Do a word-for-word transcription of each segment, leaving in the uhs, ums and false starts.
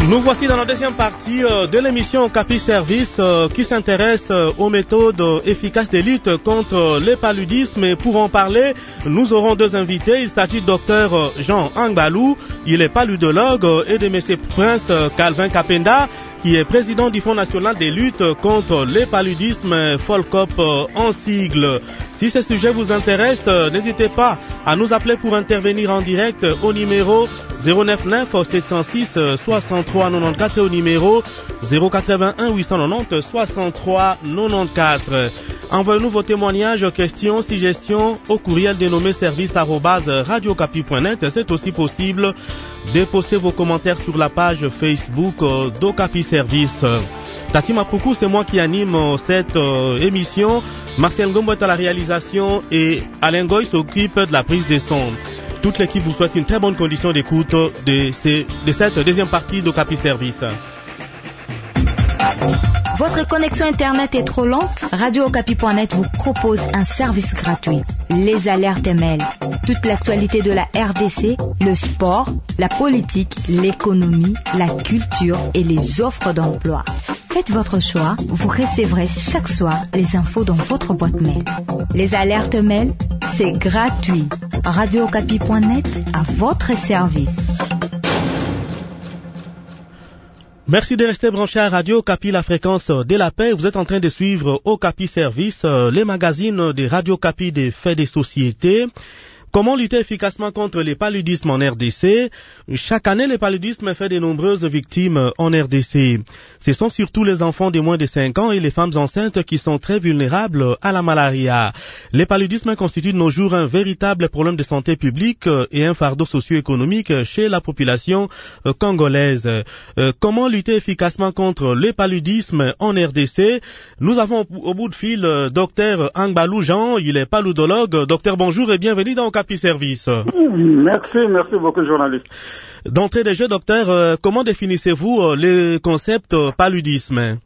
Nous voici dans la deuxième partie de l'émission Capi Service qui s'intéresse aux méthodes efficaces de lutte contre le paludisme. Et pour en parler, nous aurons deux invités. Il s'agit du docteur Jean Angbalou, il est paludologue, et de M. Prince Calvin Kapenda, qui est président du Fonds national de lutte contre le paludisme, FOLCOP en sigle. Si ce sujet vous intéresse, n'hésitez pas à nous appeler pour intervenir en direct au numéro zéro neuf neuf sept zéro six soixante-trois quatre-vingt-quatorze et au numéro zéro quatre-vingt-un huit cent quatre-vingt-onze soixante-trois quatre-vingt-quatorze. Envoyez-nous vos témoignages, questions, suggestions au courriel dénommé service arobase radiocapi point net. C'est aussi possible de poster vos commentaires sur la page Facebook d'Ocapi Service. Tati Mapoukou, c'est moi qui anime cette euh, émission. Marcel Ngombo est à la réalisation et Alain Goy s'occupe de la prise des sons. Toute l'équipe vous souhaite une très bonne condition d'écoute de, ces, de cette deuxième partie d'Ocapi Service. Votre connexion Internet est trop lente? Radio Okapi point net vous propose un service gratuit. Les alertes mail. Toute l'actualité de la R D C, le sport, la politique, l'économie, la culture et les offres d'emploi. Faites votre choix, vous recevrez chaque soir les infos dans votre boîte mail. Les alertes mail, c'est gratuit. Radio Okapi point net à votre service. Merci de rester branché à Radio Okapi, la fréquence de la paix. Vous êtes en train de suivre Okapi Service, les magazines de Radio Okapi des faits des sociétés. Comment lutter efficacement contre les paludismes en R D C? Chaque année, le paludisme fait de nombreuses victimes en R D C. Ce sont surtout les enfants de moins de cinq ans et les femmes enceintes qui sont très vulnérables à la malaria. Le paludisme constitue de nos jours un véritable problème de santé publique et un fardeau socio-économique chez la population congolaise. Comment lutter efficacement contre le paludisme en R D C? Nous avons au bout de fil docteur Angbalou Jean, il est paludologue. Docteur, bonjour et bienvenue dans Capi Service. Merci, merci beaucoup, journaliste. D'entrée de jeu, docteur, euh, comment définissez-vous euh, le concept euh, paludisme?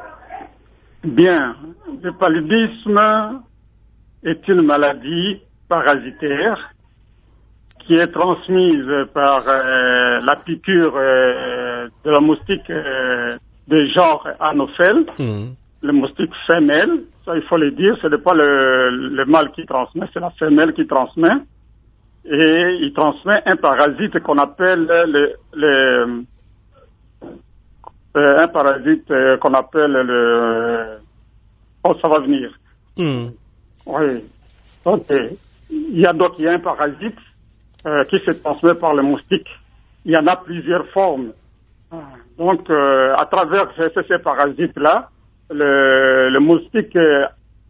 Bien, le paludisme est une maladie parasitaire qui est transmise par euh, la piqûre euh, de la moustique euh, de genre Anophèle, mmh. le moustique femelle. Ça, il faut le dire, ce n'est pas le, le mâle qui transmet, c'est la femelle qui transmet. Et il transmet un parasite qu'on appelle le, le euh, un parasite euh, qu'on appelle le oh ça va venir. Mm. Oui. Donc il y a donc il y a un parasite euh, qui se transmet par le moustique. Il y en a plusieurs formes. Donc euh, à travers ces, ces parasites là, le, le moustique euh,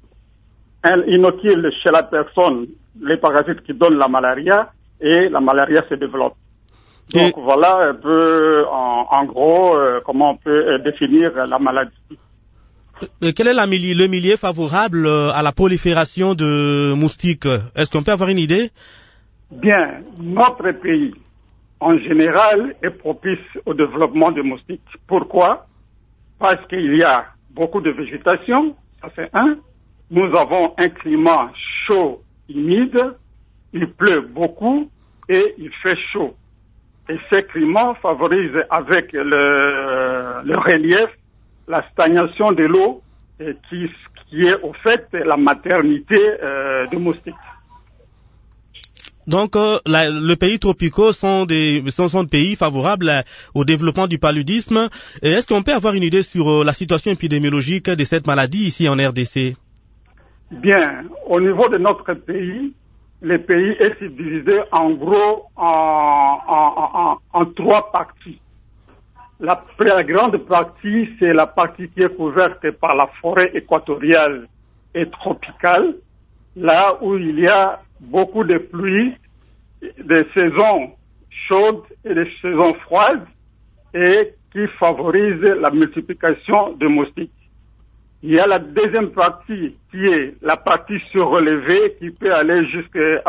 inocule chez la personne les parasites qui donnent la malaria et la malaria se développe. Donc et voilà un peu en, en gros euh, comment on peut euh, définir la maladie. Et quel est la, le milieu favorable à la prolifération de moustiques? Est-ce qu'on peut avoir une idée? Bien, notre pays en général est propice au développement de moustiques. Pourquoi? Parce qu'il y a beaucoup de végétation, ça c'est un. Nous avons un climat chaud, humide, il pleut beaucoup et il fait chaud. Et ce climat favorise avec le, le relief la stagnation de l'eau qui, qui est au fait la maternité euh, de moustiques. Donc, euh, la, les pays tropicaux sont des, sont, sont des pays favorables à, au développement du paludisme. Et est-ce qu'on peut avoir une idée sur euh, la situation épidémiologique de cette maladie ici en R D C? Bien, au niveau de notre pays, le pays est subdivisé en gros en, en, en, en trois parties. La, la grande partie, c'est la partie qui est couverte par la forêt équatoriale et tropicale, là où il y a beaucoup de pluie, des saisons chaudes et des saisons froides, et qui favorise la multiplication de moustiques. Il y a la deuxième partie qui est la partie surrelevée qui peut aller jusqu'à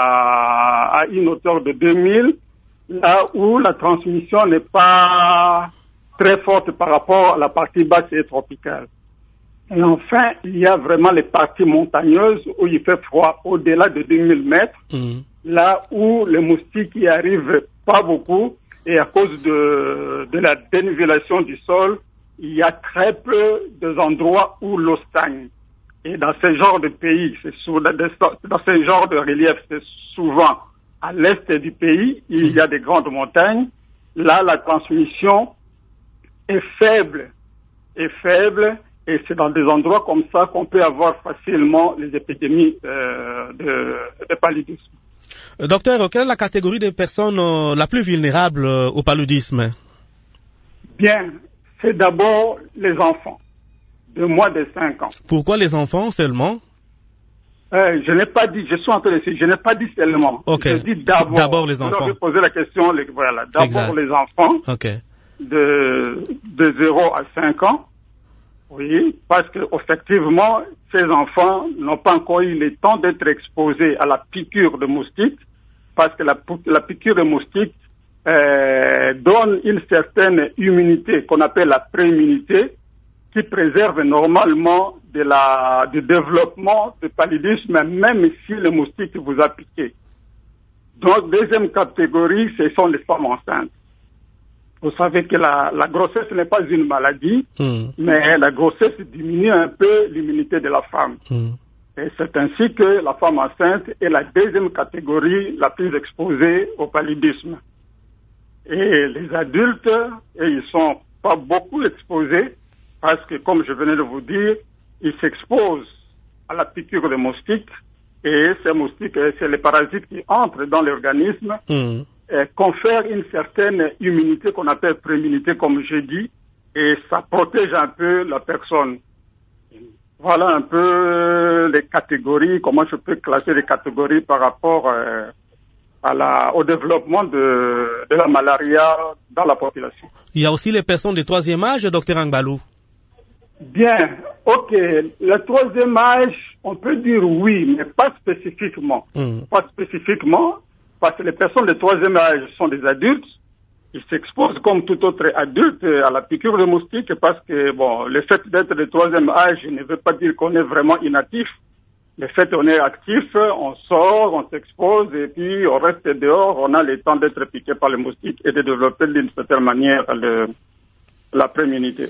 à une hauteur de deux mille, là où la transmission n'est pas très forte par rapport à la partie basse et tropicale. Et enfin, il y a vraiment les parties montagneuses où il fait froid au-delà de deux mille mètres, mmh. là où les moustiques y arrivent pas beaucoup et à cause de, de la dénivellation du sol, il y a très peu d'endroits où l'eau stagne. Et dans ce genre de pays, c'est souvent, dans ce genre de relief, c'est souvent à l'est du pays, il y a des grandes montagnes. Là, la transmission est faible, est faible, et c'est dans des endroits comme ça qu'on peut avoir facilement les épidémies euh, de, de paludisme. Euh, docteur, quelle est la catégorie des personnes euh, la plus vulnérable euh, au paludisme? Bien, c'est d'abord les enfants de moins de cinq ans. Pourquoi les enfants seulement? euh, Je n'ai pas dit, je suis en train de dire, je n'ai pas dit seulement. Okay. Je dis d'abord. D'abord les enfants. Je vais poser la question, les, voilà, d'abord exact. Les enfants okay. de, de zéro à cinq ans. Oui, parce que effectivement, ces enfants n'ont pas encore eu le temps d'être exposés à la piqûre de moustique, parce que la, la piqûre de moustique euh, donne une certaine immunité qu'on appelle la préimmunité, qui préserve normalement de la, du développement du paludisme, même si le moustique vous a piqué. Donc, deuxième catégorie, ce sont les femmes enceintes. Vous savez que la, la grossesse n'est pas une maladie, mmh. mais la grossesse diminue un peu l'immunité de la femme. Mmh. Et c'est ainsi que la femme enceinte est la deuxième catégorie la plus exposée au paludisme. Et les adultes, et ils sont pas beaucoup exposés, parce que, comme je venais de vous dire, ils s'exposent à la piqûre de moustiques, et ces moustiques, c'est les parasites qui entrent dans l'organisme, mmh. et confèrent une certaine immunité qu'on appelle préimmunité, comme j'ai dit, et ça protège un peu la personne. Voilà un peu les catégories, comment je peux classer les catégories par rapport euh, à la, au développement de, de la malaria dans la population. Il y a aussi les personnes de troisième âge, docteur Angbalou. Bien, ok. Le troisième âge, on peut dire oui, mais pas spécifiquement. Mmh. Pas spécifiquement, parce que les personnes de troisième âge sont des adultes. Ils s'exposent comme tout autre adulte à la piqûre de moustique parce que, bon, le fait d'être de troisième âge ne veut pas dire qu'on est vraiment inactif. Le fait qu'on est actif, on sort, on s'expose et puis on reste dehors, on a le temps d'être piqué par les moustiques et de développer d'une certaine manière le, la préimmunité.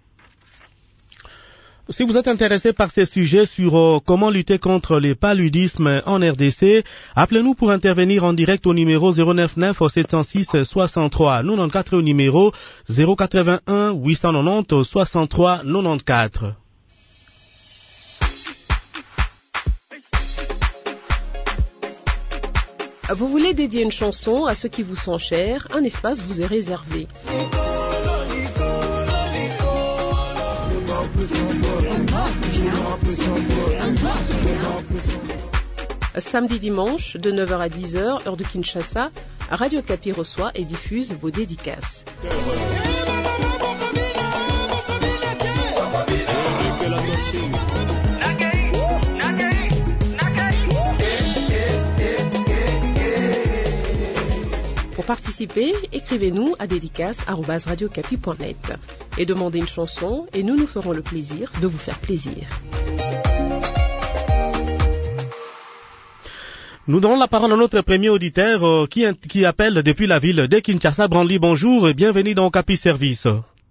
Si vous êtes intéressé par ces sujets sur euh, comment lutter contre les paludismes en R D C, appelez-nous pour intervenir en direct au numéro zéro neuf neuf sept zéro six soixante-trois quatre-vingt-quatrize au numéro zéro quatre-vingt-un huit cent quatre-vingt-dix soixante-trois quatre-vingt-quatorze. Vous voulez dédier une chanson à ceux qui vous sont chers, un espace vous est réservé. Samedi dimanche, de neuf heures à dix heures, heure de Kinshasa, Radio Okapi reçoit et diffuse vos dédicaces. Pour participer, écrivez-nous à dédicace arobase radio okapi point net et demandez une chanson et nous nous ferons le plaisir de vous faire plaisir. Nous donnons la parole à notre premier auditeur euh, qui, qui appelle depuis la ville de Kinshasa. Branly, bonjour et bienvenue dans Okapi Service.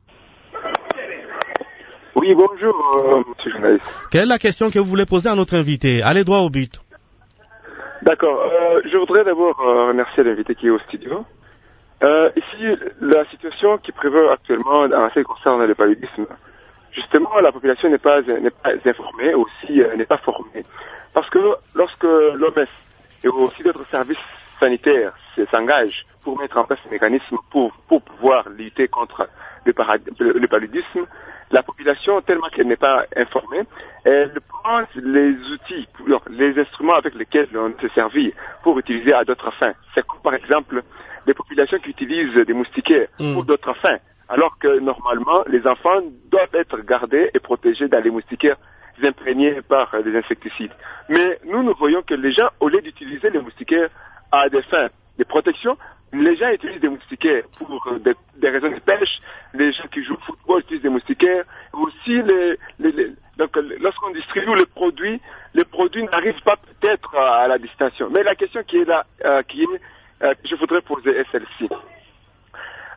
Oui, bonjour, euh, monsieur le journaliste. Quelle est la question que vous voulez poser à notre invité? Allez droit au but. D'accord. Euh, je voudrais d'abord euh, remercier l'invité qui est au studio. Euh, ici, la situation qui prévaut actuellement en ce qui concerne le paludisme, justement, la population n'est pas, n'est pas informée, aussi euh, n'est pas formée. Parce que lorsque l'O M S et aussi d'autres services sanitaires s'engagent pour mettre en place ce mécanisme pour, pour pouvoir lutter contre le, parad- le paludisme, la population, tellement qu'elle n'est pas informée, elle prend les outils, les instruments avec lesquels on se servit pour utiliser à d'autres fins. C'est comme par exemple les populations qui utilisent des moustiquaires mmh. pour d'autres fins, alors que normalement les enfants doivent être gardés et protégés dans les moustiquaires imprégnés par des insecticides. Mais nous, nous voyons que les gens, au lieu d'utiliser les moustiquaires à des fins de protection, les gens utilisent des moustiquaires pour des, des raisons de pêche. Les gens qui jouent au football utilisent des moustiquaires. Aussi, les, les, les, donc, lorsqu'on distribue les produits, les produits n'arrivent pas peut-être à la destination. Mais la question qui est là, euh, qui est, euh, je voudrais poser est celle-ci.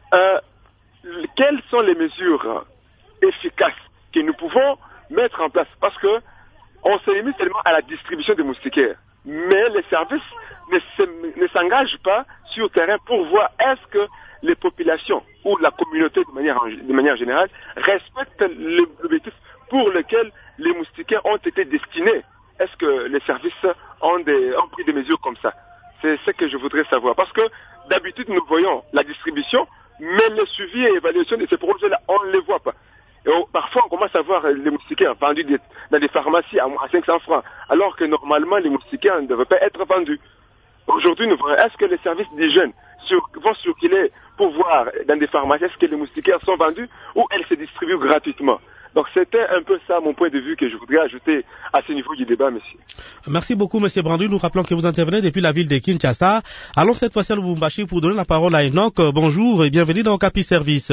euh, quelles sont les mesures efficaces que nous pouvons mettre en place? Parce que on se limite seulement à la distribution des moustiquaires, mais les services ne, se, ne s'engagent pas sur le terrain pour voir est-ce que les populations ou la communauté de manière, de manière générale respectent l'objectif pour lequel les moustiquaires ont été destinés. Est-ce que les services ont, des, ont pris des mesures comme ça? C'est ce que je voudrais savoir. Parce que d'habitude, nous voyons la distribution, mais le suivi et l'évaluation de ces projets-là, on ne les voit pas. Et on, parfois, on commence à voir les moustiquaires vendus des, dans des pharmacies à, à cinq cents francs, alors que normalement, les moustiquaires ne devraient pas être vendus. Aujourd'hui, nous voyons, est-ce que les services d'hygiène sur, vont circuler pour voir dans des pharmacies, est-ce que les moustiquaires sont vendus ou elles se distribuent gratuitement? Donc c'était un peu ça mon point de vue que je voudrais ajouter à ce niveau du débat, monsieur. Merci beaucoup, monsieur Brandu. Nous rappelons que vous intervenez depuis la ville de Kinshasa. Allons cette fois-ci à Lubumbashi pour donner la parole à Enoch. Bonjour et bienvenue dans Capi Service.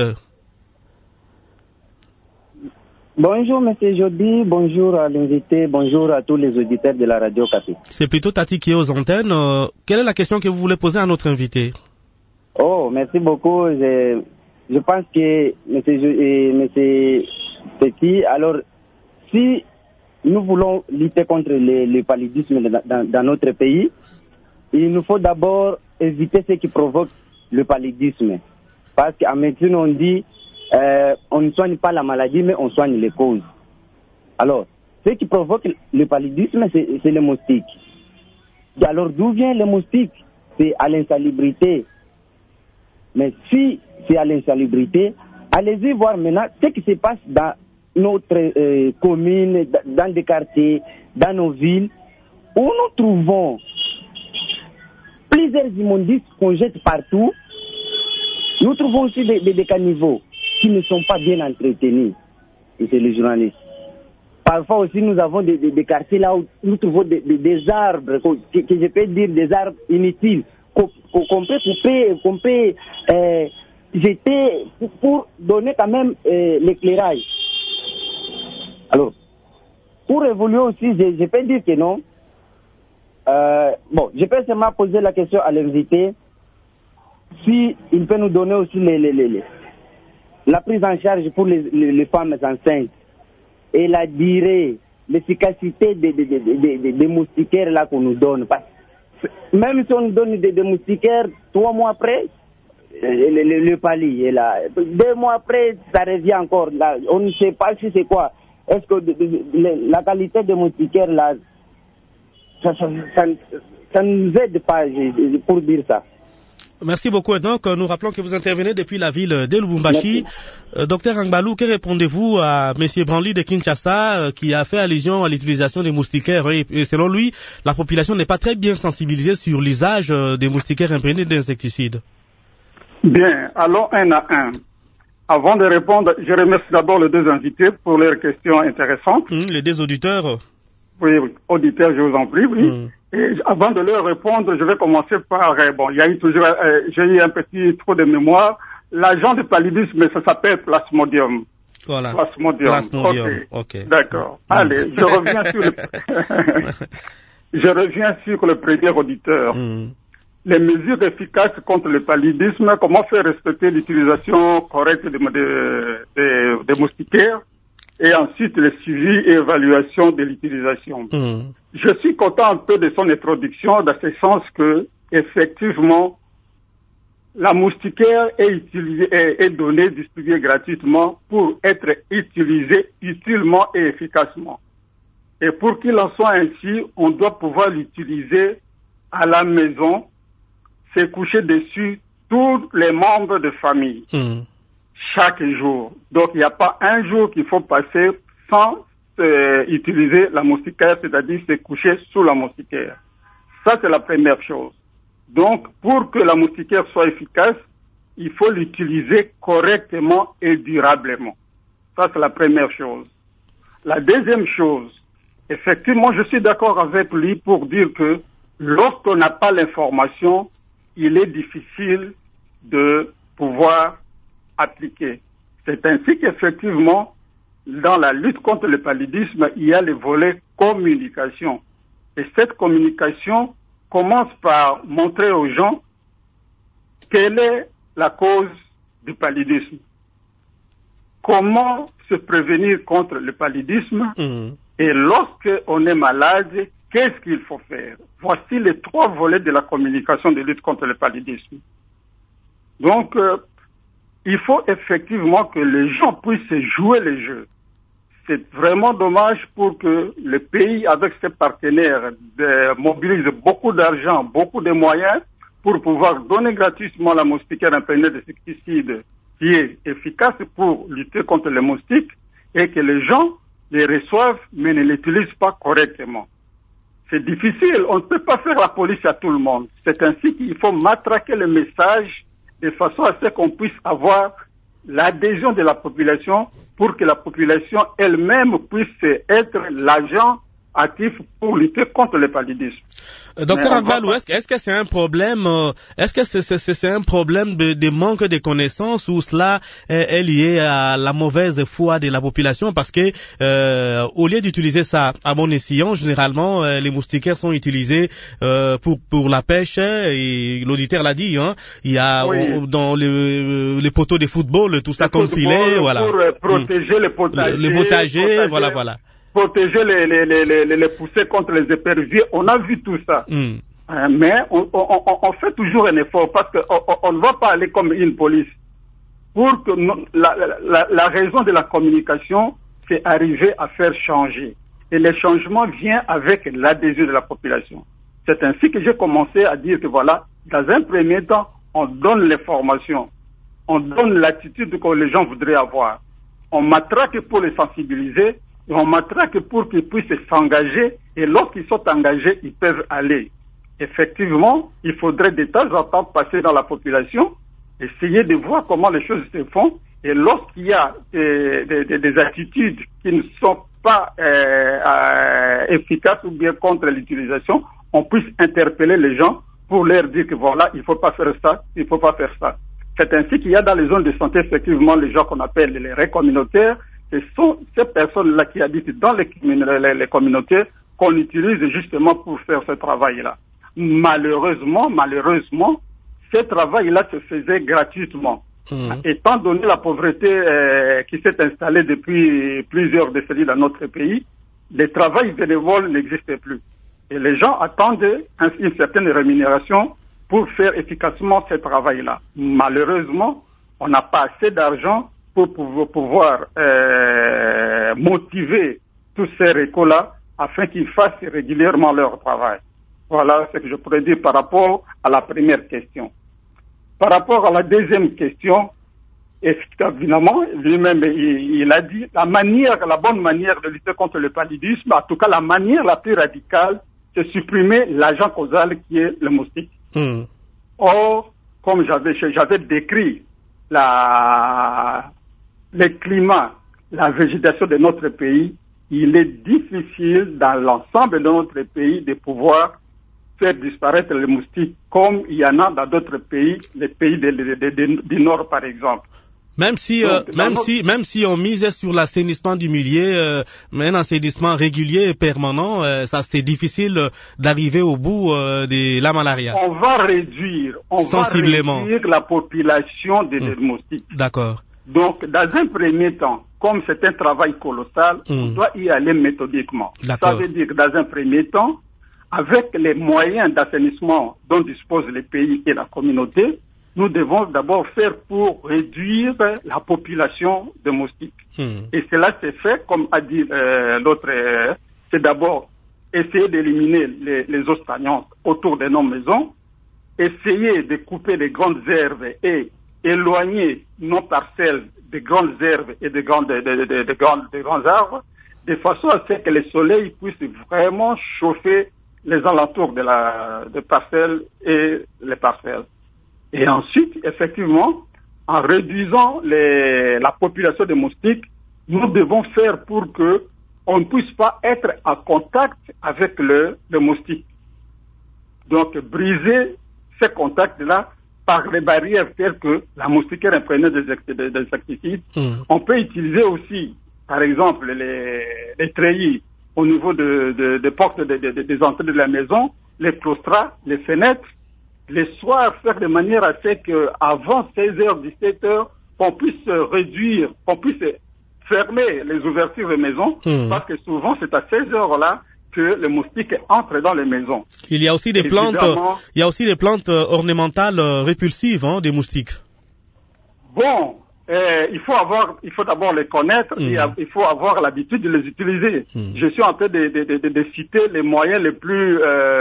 Bonjour, monsieur Jody. Bonjour à l'invité. Bonjour à tous les auditeurs de la radio Capi. C'est plutôt Tati qui est aux antennes. Euh, quelle est la question que vous voulez poser à notre invité? Oh, merci beaucoup. Je, je pense que monsieur, euh, monsieur Petit, alors, si nous voulons lutter contre le, le paludisme dans, dans, dans notre pays, il nous faut d'abord éviter ce qui provoque le paludisme. Parce qu'en médecine, on dit, euh, on ne soigne pas la maladie, mais on soigne les causes. Alors, ce qui provoque le paludisme, c'est, c'est les moustiques. Alors, d'où vient le moustique? C'est à l'insalubrité. Mais si c'est à l'insalubrité, allez-y voir maintenant ce qui se passe dans notre euh, commune, dans des quartiers, dans nos villes, où nous trouvons plusieurs immondices qu'on jette partout. Nous trouvons aussi des, des, des caniveaux qui ne sont pas bien entretenus. Et c'est les journalistes. Parfois aussi, nous avons des, des, des quartiers là où nous trouvons des, des, des arbres, que, que je peux dire des arbres inutiles, qu'on, qu'on peut couper, qu'on peut euh, jeter pour, pour donner quand même euh, l'éclairage. Alors, pour évoluer aussi, je, je peux dire que non. Euh, bon, je peux seulement poser la question à l'invité si il peut nous donner aussi les, les, les, les, la prise en charge pour les, les, les femmes enceintes et la durée, l'efficacité des, des, des, des, des, des moustiquaires là qu'on nous donne. Parce que même si on nous donne des, des moustiquaires, trois mois après, le, le, le pali est là. Deux mois après, ça revient encore là. On ne sait pas si c'est quoi. Est-ce que de, de, de, la qualité des moustiquaires là, ça, ça, ça, ça ne nous aide pas pour dire ça. Merci beaucoup. Donc, nous rappelons que vous intervenez depuis la ville de Lubumbashi. Euh, Docteur Angbalou, que répondez-vous à M. Branly de Kinshasa euh, qui a fait allusion à l'utilisation des moustiquaires et, et selon lui, la population n'est pas très bien sensibilisée sur l'usage euh, des moustiquaires imprégnés d'insecticides? Bien, allons un à un. Avant de répondre, je remercie d'abord les deux invités pour leurs questions intéressantes. Mmh, les deux auditeurs. Oui, oui, auditeurs, je vous en prie, oui. Mmh. Et avant de leur répondre, je vais commencer par, euh, bon, il y a eu toujours, euh, j'ai eu un petit trou de mémoire. L'agent de paludisme, ça s'appelle Plasmodium. Voilà. Plasmodium. Plasmodium. Ok. Okay. D'accord. Mmh. Allez, je reviens sur le, je reviens sur le premier auditeur. Mmh. Les mesures efficaces contre le paludisme, comment faire respecter l'utilisation correcte des, des, des, des moustiquaires et ensuite le suivi et évaluation de l'utilisation. Mmh. Je suis content un peu de son introduction dans ce sens que, effectivement, la moustiquaire est utilisée, est, est donnée, distribuée gratuitement pour être utilisée utilement et efficacement. Et pour qu'il en soit ainsi, on doit pouvoir l'utiliser à la maison, se coucher dessus tous les membres de famille. Mmh. Chaque jour. Donc, il n'y a pas un jour qu'il faut passer sans euh, utiliser la moustiquaire, c'est-à-dire se coucher sous la moustiquaire. Ça, c'est la première chose. Donc, pour que la moustiquaire soit efficace, il faut l'utiliser correctement et durablement. Ça, c'est la première chose. La deuxième chose, effectivement, je suis d'accord avec lui pour dire que lorsqu'on n'a pas l'information, il est difficile de pouvoir appliquer. C'est ainsi qu'effectivement, dans la lutte contre le paludisme, il y a le volet communication. Et cette communication commence par montrer aux gens quelle est la cause du paludisme. Comment se prévenir contre le paludisme? Mmh. Et lorsque on est malade, qu'est-ce qu'il faut faire? Voici les trois volets de la communication de lutte contre le paludisme. Donc, euh, il faut effectivement que les gens puissent jouer le jeu. C'est vraiment dommage pour que le pays, avec ses partenaires, de, mobilise beaucoup d'argent, beaucoup de moyens pour pouvoir donner gratuitement la moustiquaire imprégnée d'insecticides qui est efficace pour lutter contre les moustiques et que les gens les reçoivent mais ne l'utilisent pas correctement. C'est difficile, on ne peut pas faire la police à tout le monde. C'est ainsi qu'il faut matraquer le message de façon à ce qu'on puisse avoir l'adhésion de la population pour que la population elle-même puisse être l'agent actif pour lutter contre le paludisme. Euh, docteur Agbalou, est-ce, est-ce que c'est un problème, euh, est-ce que c'est, c'est, c'est un problème de, de manque de connaissances ou cela est, est lié à la mauvaise foi de la population? Parce que euh, au lieu d'utiliser ça à bon escient, généralement euh, les moustiquaires sont utilisés euh, pour pour la pêche et l'auditeur l'a dit, hein, il y a oui. au, dans les, les poteaux de football tout ça comme filet, voilà. Pour euh, protéger mmh. les potagers, les potagers, voilà, voilà. Protéger les, les, les, les, les poussées contre les éperviers, on a vu tout ça. Mm. Euh, mais on, on, on fait toujours un effort parce qu'on on ne va pas aller comme une police. Pour que non, la, la, la raison de la communication, c'est arriver à faire changer. Et le changement vient avec l'adhésion de la population. C'est ainsi que j'ai commencé à dire que voilà, dans un premier temps, on donne les formations, on donne l'attitude que les gens voudraient avoir. On matraque pour les sensibiliser, et on matraque pour qu'ils puissent s'engager, et lorsqu'ils sont engagés, ils peuvent aller. Effectivement, il faudrait de temps en temps passer dans la population, essayer de voir comment les choses se font, et lorsqu'il y a des, des, des attitudes qui ne sont pas euh, euh, efficaces ou bien contre l'utilisation, on puisse interpeller les gens pour leur dire que voilà, il ne faut pas faire ça, il ne faut pas faire ça. C'est ainsi qu'il y a dans les zones de santé, effectivement, les gens qu'on appelle les relais communautaires. Ce sont ces personnes-là qui habitent dans les, les, les communautés qu'on utilise justement pour faire ce travail-là. Malheureusement, malheureusement, ce travail-là se faisait gratuitement. Mmh. Étant donné la pauvreté euh, qui s'est installée depuis plusieurs décennies dans notre pays, le travail bénévole n'existe plus. Et les gens attendent une certaine rémunération pour faire efficacement ce travail-là. Malheureusement, on n'a pas assez d'argent pour pouvoir euh, motiver tous ces récoltes-là afin qu'ils fassent régulièrement leur travail. Voilà ce que je pourrais dire par rapport à la première question. Par rapport à la deuxième question, évidemment, lui-même, il, il a dit la manière, la bonne manière de lutter contre le paludisme, en tout cas la manière la plus radicale, c'est supprimer l'agent causal qui est le moustique. Mmh. Or, comme j'avais, j'avais décrit la, le climat, la végétation de notre pays, il est difficile dans l'ensemble de notre pays de pouvoir faire disparaître les moustiques comme il y en a dans d'autres pays, les pays de, de, de, de, du Nord par exemple. Même si, Donc, euh, même notre... si, même si on mise sur l'assainissement du milieu, euh, mais un assainissement régulier et permanent, euh, ça c'est difficile d'arriver au bout euh, de la malaria. On va réduire, on va réduire la population des mmh. moustiques. D'accord. Donc, dans un premier temps, comme c'est un travail colossal, mmh. on doit y aller méthodiquement. Ça veut dire que dans un premier temps, avec les moyens d'assainissement dont disposent les pays et la communauté, nous devons d'abord faire pour réduire la population de moustiques. Mmh. Et cela s'est fait, comme a dit euh, l'autre, euh, c'est d'abord essayer d'éliminer les, les eaux stagnantes autour de nos maisons, essayer de couper les grandes herbes et éloigner nos parcelles des grandes herbes et des grandes, de, de, de, de, grandes, de grands arbres, de façon à ce que le soleil puisse vraiment chauffer les alentours de la de parcelles et les parcelles. Et ensuite, effectivement, en réduisant les, la population de moustiques, nous devons faire pour que on ne puisse pas être en contact avec le, le moustique. Donc, briser ces contacts-là par les barrières telles que la moustiquaire imprégnée des insecticides. Mmh. On peut utiliser aussi, par exemple, les, les treillis au niveau de, de, de portes de, de, de, des entrées de la maison, les claustras, les fenêtres, les soirs, faire de manière à ce qu'avant seize heures, dix-sept heures, qu'on puisse réduire, qu'on puisse fermer les ouvertures des maisons, mmh. parce que souvent c'est à ces heures-là que les moustiques entrent dans les maisons. Il y a aussi des Évidemment, plantes, il y a aussi des plantes ornementales répulsives, hein, des moustiques. Bon, euh, il faut avoir, il faut d'abord les connaître, mmh. et il faut avoir l'habitude de les utiliser. Mmh. Je suis en train de, de, de, de citer les moyens les plus,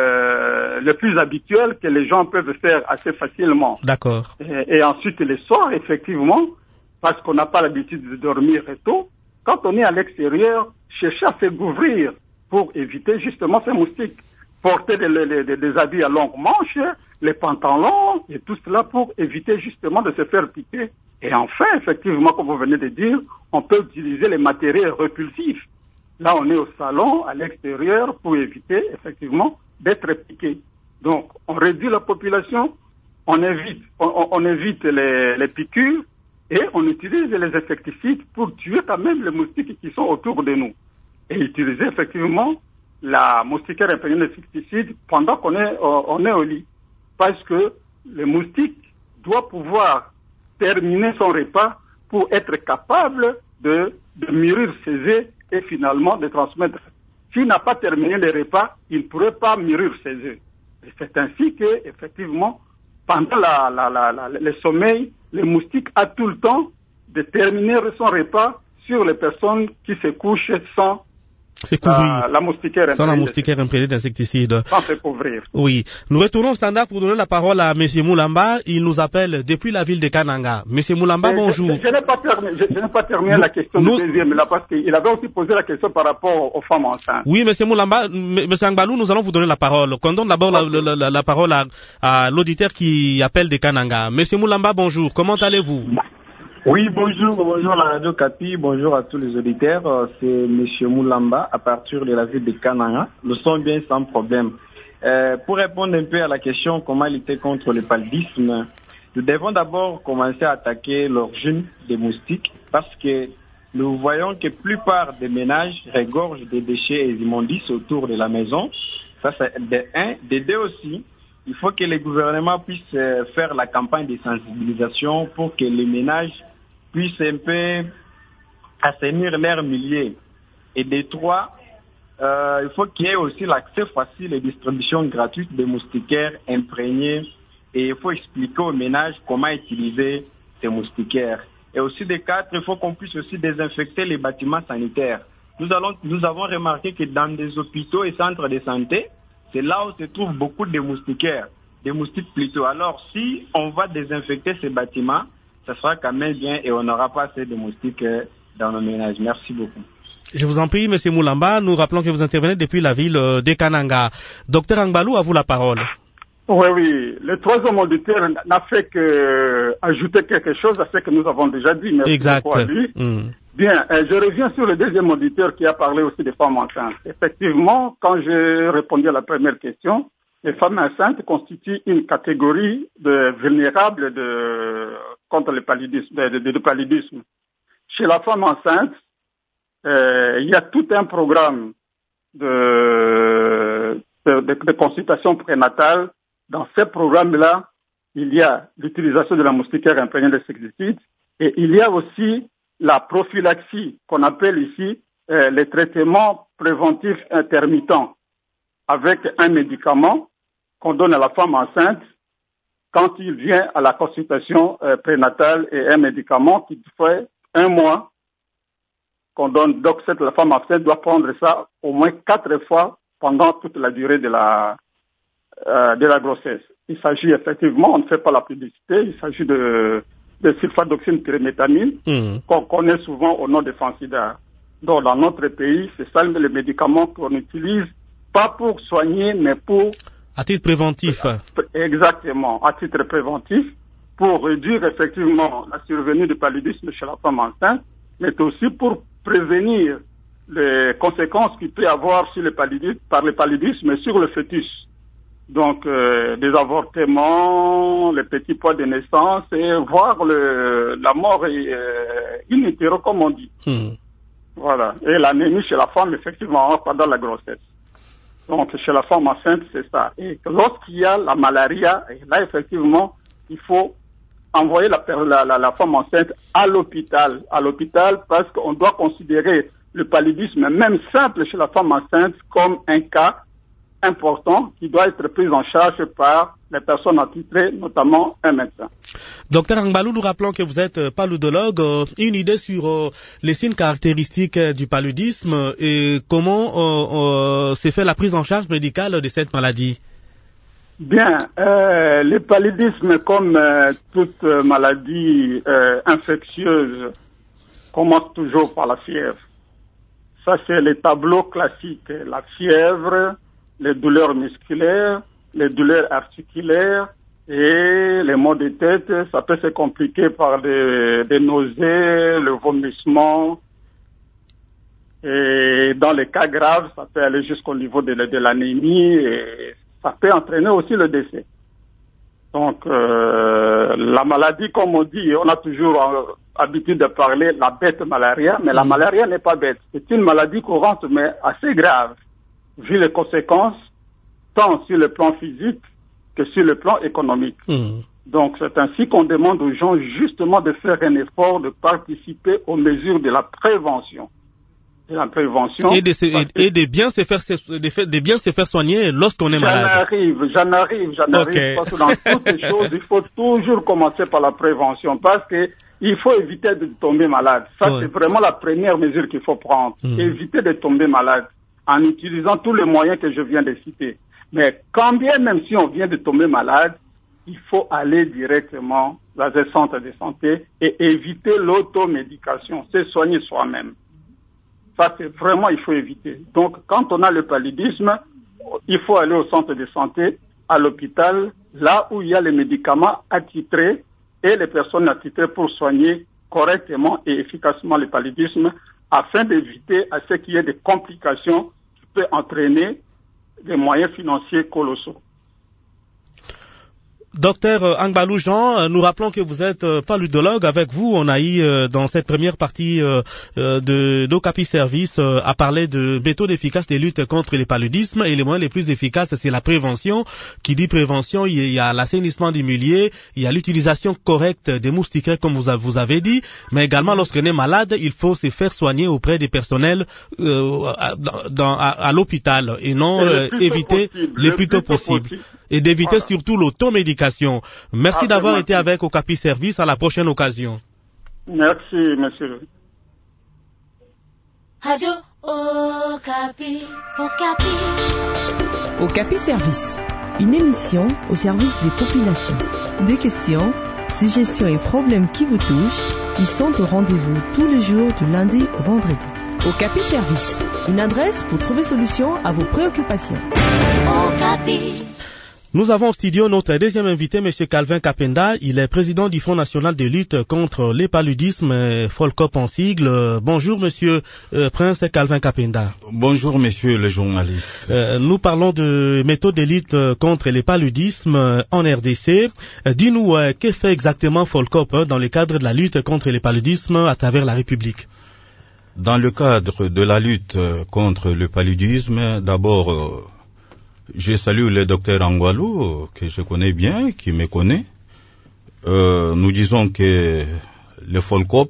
euh, les plus habituels que les gens peuvent faire assez facilement. D'accord. Et, et ensuite les soirs, effectivement, parce qu'on n'a pas l'habitude de dormir tôt, quand on est à l'extérieur, chercher à se couvrir pour éviter justement ces moustiques. Porter des, des, des, des habits à longues manches, les pantalons, et tout cela pour éviter justement de se faire piquer. Et enfin, effectivement, comme vous venez de dire, on peut utiliser les matériaux répulsifs. Là, on est au salon, à l'extérieur, pour éviter effectivement d'être piqué. Donc, on réduit la population, on évite, on, on évite les, les piqûres, et on utilise les insecticides pour tuer quand même les moustiques qui sont autour de nous. Et utiliser effectivement la moustiquaire imprégnée d'insecticides pendant qu'on est, on est au lit. Parce que le moustique doit pouvoir terminer son repas pour être capable de, de mûrir ses œufs et finalement de transmettre. S'il n'a pas terminé le repas, il ne pourrait pas mûrir ses œufs. Et c'est ainsi que, effectivement, pendant la, la, la, la, le sommeil, le moustique a tout le temps de terminer son repas sur les personnes qui se couchent sans C'est couvrir. La, la moustiquaire Sans la moustiquaire imprégnée d'insecticides. Sans se couvrir. Oui. Nous retournons au standard pour donner la parole à M. Moulamba. Il nous appelle depuis la ville de Kananga. M. Moulamba, je, bonjour. Je, je, je n'ai pas terminé, je, je n'ai pas terminé nous, la question nous, du deuxième, là, parce qu'il avait aussi posé la question par rapport aux femmes enceintes. Oui, M. Moulamba, M. Angbalou, nous allons vous donner la parole. Qu'on donne d'abord okay. la, la, la parole à, à l'auditeur qui appelle de Kananga. M. Moulamba, bonjour. Comment allez-vous? Oui, bonjour, bonjour la Radio Capi, bonjour à tous les auditeurs. C'est M. Moulamba à partir de la ville de Kananga. Le son bien sans problème. Euh, pour répondre un peu à la question comment lutter contre le paludisme, nous devons d'abord commencer à attaquer l'origine des moustiques parce que nous voyons que la plupart des ménages regorgent des déchets et immondices autour de la maison. Ça, c'est de un. De deux aussi, il faut que les gouvernements puissent faire la campagne de sensibilisation pour que les ménages puissent un peu assainir leur milieu. Et de trois, euh, il faut qu'il y ait aussi l'accès facile et distribution gratuite des moustiquaires imprégnés. Et il faut expliquer aux ménages comment utiliser ces moustiquaires. Et aussi de quatre, il faut qu'on puisse aussi désinfecter les bâtiments sanitaires. Nous, allons, nous avons remarqué que dans des hôpitaux et centres de santé, c'est là où se trouvent beaucoup de moustiquaires, des moustiques plutôt. Alors, si on va désinfecter ces bâtiments, ça sera quand même bien et on n'aura pas assez de moustiques dans nos ménages. Merci beaucoup. Je vous en prie, M. Moulamba. Nous rappelons que vous intervenez depuis la ville de Kananga. Docteur Angbalou, à vous la parole. Oui, oui. Le troisième auditeur n'a fait que ajouter quelque chose à ce que nous avons déjà dit. Merci exact. beaucoup à lui. Mm. Bien, euh, je reviens sur le deuxième auditeur qui a parlé aussi des femmes enceintes. Effectivement, quand j'ai répondu à la première question, les femmes enceintes constituent une catégorie de vulnérables de, contre le paludisme, de, de, de paludisme. Chez la femme enceinte, euh, il y a tout un programme de, de, de, de consultation prénatale. Dans ce programme-là, il y a l'utilisation de la moustiquaire imprégnée d'insecticides et il y a aussi la prophylaxie qu'on appelle ici euh, les traitements préventifs intermittents avec un médicament qu'on donne à la femme enceinte quand il vient à la consultation euh, prénatale et un médicament qui fait un mois qu'on donne. Donc cette, la femme enceinte doit prendre ça au moins quatre fois pendant toute la durée de la euh, de la grossesse. Il s'agit effectivement, on ne fait pas la publicité, il s'agit de, de sulfadoxine pyrimétamine mmh. qu'on connaît souvent au nom de Fansida. Donc dans notre pays, c'est ça le médicament qu'on utilise, pas pour soigner, mais pour à titre préventif. Exactement, à titre préventif, pour réduire effectivement la survenue du paludisme chez la femme enceinte, mais aussi pour prévenir les conséquences qu'il peut y avoir sur le paludisme, par le paludisme et sur le fœtus. Donc, euh, des avortements, les petits poids de naissance et voir le, la mort euh, in utero, comme on dit. Mmh. Voilà. Et l'anémie chez la femme, effectivement, pendant la grossesse. Donc, chez la femme enceinte, c'est ça. Et lorsqu'il y a la malaria, là, effectivement, il faut envoyer la, la, la, la femme enceinte à l'hôpital. À l'hôpital, parce qu'on doit considérer le paludisme, même simple chez la femme enceinte, comme un cas important qui doit être pris en charge par les personnes attitrées, notamment un médecin. Docteur Angbalou, nous rappelons que vous êtes paludologue. Euh, une idée sur euh, les signes caractéristiques euh, du paludisme et comment euh, euh, s'est fait la prise en charge médicale de cette maladie? Bien, euh, le paludisme, comme euh, toute euh, maladie euh, infectieuse, commence toujours par la fièvre. Ça, c'est les tableaux classiques. La fièvre, les douleurs musculaires, les douleurs articulaires et les maux de tête. Ça peut se compliquer par des, des nausées, le vomissement. Et dans les cas graves, ça peut aller jusqu'au niveau de, de l'anémie et ça peut entraîner aussi le décès. Donc, euh, la maladie, comme on dit, on a toujours euh, habitude de parler la bête malaria, mais la malaria n'est pas bête. C'est une maladie courante, mais assez grave, vu les conséquences, tant sur le plan physique que sur le plan économique. Mmh. Donc, c'est ainsi qu'on demande aux gens justement de faire un effort, de participer aux mesures de la prévention. De la prévention. Et de, se, et, et de bien se faire, de, de bien se faire soigner lorsqu'on est malade. J'en arrive, j'en arrive, j'en okay. arrive. Parce que dans toutes les choses, il faut toujours commencer par la prévention. Parce que il faut éviter de tomber malade. Ça, ouais. c'est vraiment la première mesure qu'il faut prendre. Mmh. Éviter de tomber malade en utilisant tous les moyens que je viens de citer. Mais quand bien même si on vient de tomber malade, il faut aller directement dans un centre de santé et éviter l'automédication. C'est soigner soi-même. Ça, c'est vraiment, il faut éviter. Donc, quand on a le paludisme, il faut aller au centre de santé, à l'hôpital, là où il y a les médicaments attitrés et les personnes attitrées pour soigner correctement et efficacement le paludisme, afin d'éviter à ce qu'il y ait des complications qui peuvent entraîner des moyens financiers colossaux. Docteur Angbalou Jean, nous rappelons que vous êtes paludologue. Avec vous, on a eu dans cette première partie de d'Ocapi Service à parler de méthodes efficaces de lutte contre le paludisme, et les moyens les plus efficaces, c'est la prévention. Qui dit prévention, il y a l'assainissement des milieux, il y a l'utilisation correcte des moustiquaires, comme vous avez dit, mais également lorsqu'on est malade, il faut se faire soigner auprès des personnels euh, à, dans, à, à l'hôpital et non euh, éviter possible, le plus tôt possible. possible. Et d'éviter voilà. surtout l'automédication. Merci ah, d'avoir été avec Ocapi Service. À la prochaine occasion. Merci, monsieur. Radio Okapi. Okapi. Okapi Service. Une émission au service des populations. Des questions, suggestions et problèmes qui vous touchent, ils sont au rendez-vous tous les jours du lundi au vendredi. Okapi Service. Une adresse pour trouver solution à vos préoccupations. Okapi. Nous avons au studio notre deuxième invité, M. Calvin Kapenda. Il est président du Front national de lutte contre les paludismes, Folcop en sigle. Bonjour, Monsieur euh, Prince Calvin Kapenda. Bonjour, Monsieur le journaliste. Euh, nous parlons de méthodes de lutte contre les paludismes en R D C. Euh, dis-nous, euh, que fait exactement Folcop hein, dans le cadre de la lutte contre les paludismes à travers la République? Dans le cadre de la lutte contre le paludisme, d'abord... Euh, je salue le docteur Angbalou, que je connais bien, qui me connaît. Euh, nous disons que le Folcop,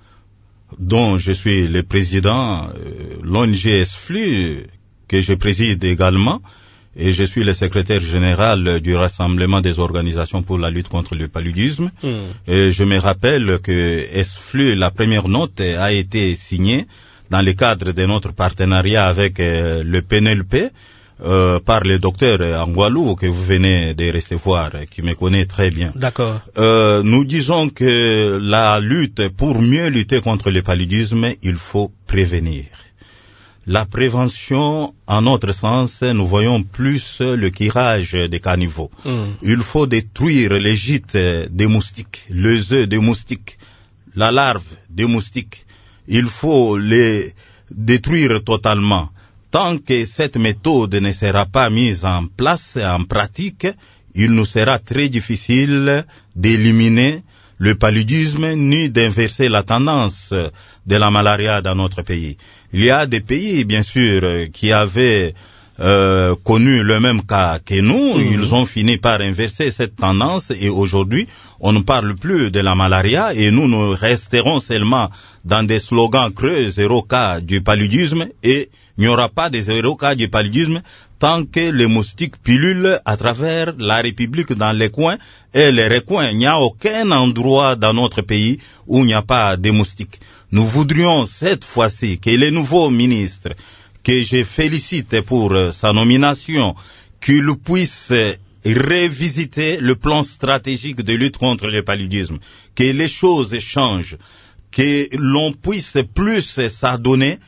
dont je suis le président, euh, l'O N G S F L U, que je préside également, et je suis le secrétaire général du Rassemblement des organisations pour la lutte contre le paludisme. Mmh. Et je me rappelle que S F L U, la première note a été signée dans le cadre de notre partenariat avec euh, le P N L P, Euh, par le docteur Angbalou que vous venez de recevoir, qui me connaît très bien. D'accord. Euh, nous disons que la lutte, pour mieux lutter contre le paludisme, il faut prévenir. La prévention, en notre sens, nous voyons plus le curage des caniveaux. Mmh. Il faut détruire les gîtes des moustiques, les œufs des moustiques, la larve des moustiques. Il faut les détruire totalement. Tant que cette méthode ne sera pas mise en place, en pratique, il nous sera très difficile d'éliminer le paludisme ni d'inverser la tendance de la malaria dans notre pays. Il y a des pays, bien sûr, qui avaient euh, connu le même cas que nous. Mmh. Ils ont fini par inverser cette tendance et aujourd'hui, on ne parle plus de la malaria et nous, nous resterons seulement dans des slogans creux, zéro cas du paludisme, et il n'y aura pas de zéro cas du paludisme tant que les moustiques pullulent à travers la République dans les coins et les recoins. Il n'y a aucun endroit dans notre pays où il n'y a pas de moustiques. Nous voudrions cette fois-ci que les nouveaux ministres, que je félicite pour sa nomination, qu'il puisse revisiter le plan stratégique de lutte contre le paludisme, que les choses changent, que l'on puisse plus s'adonner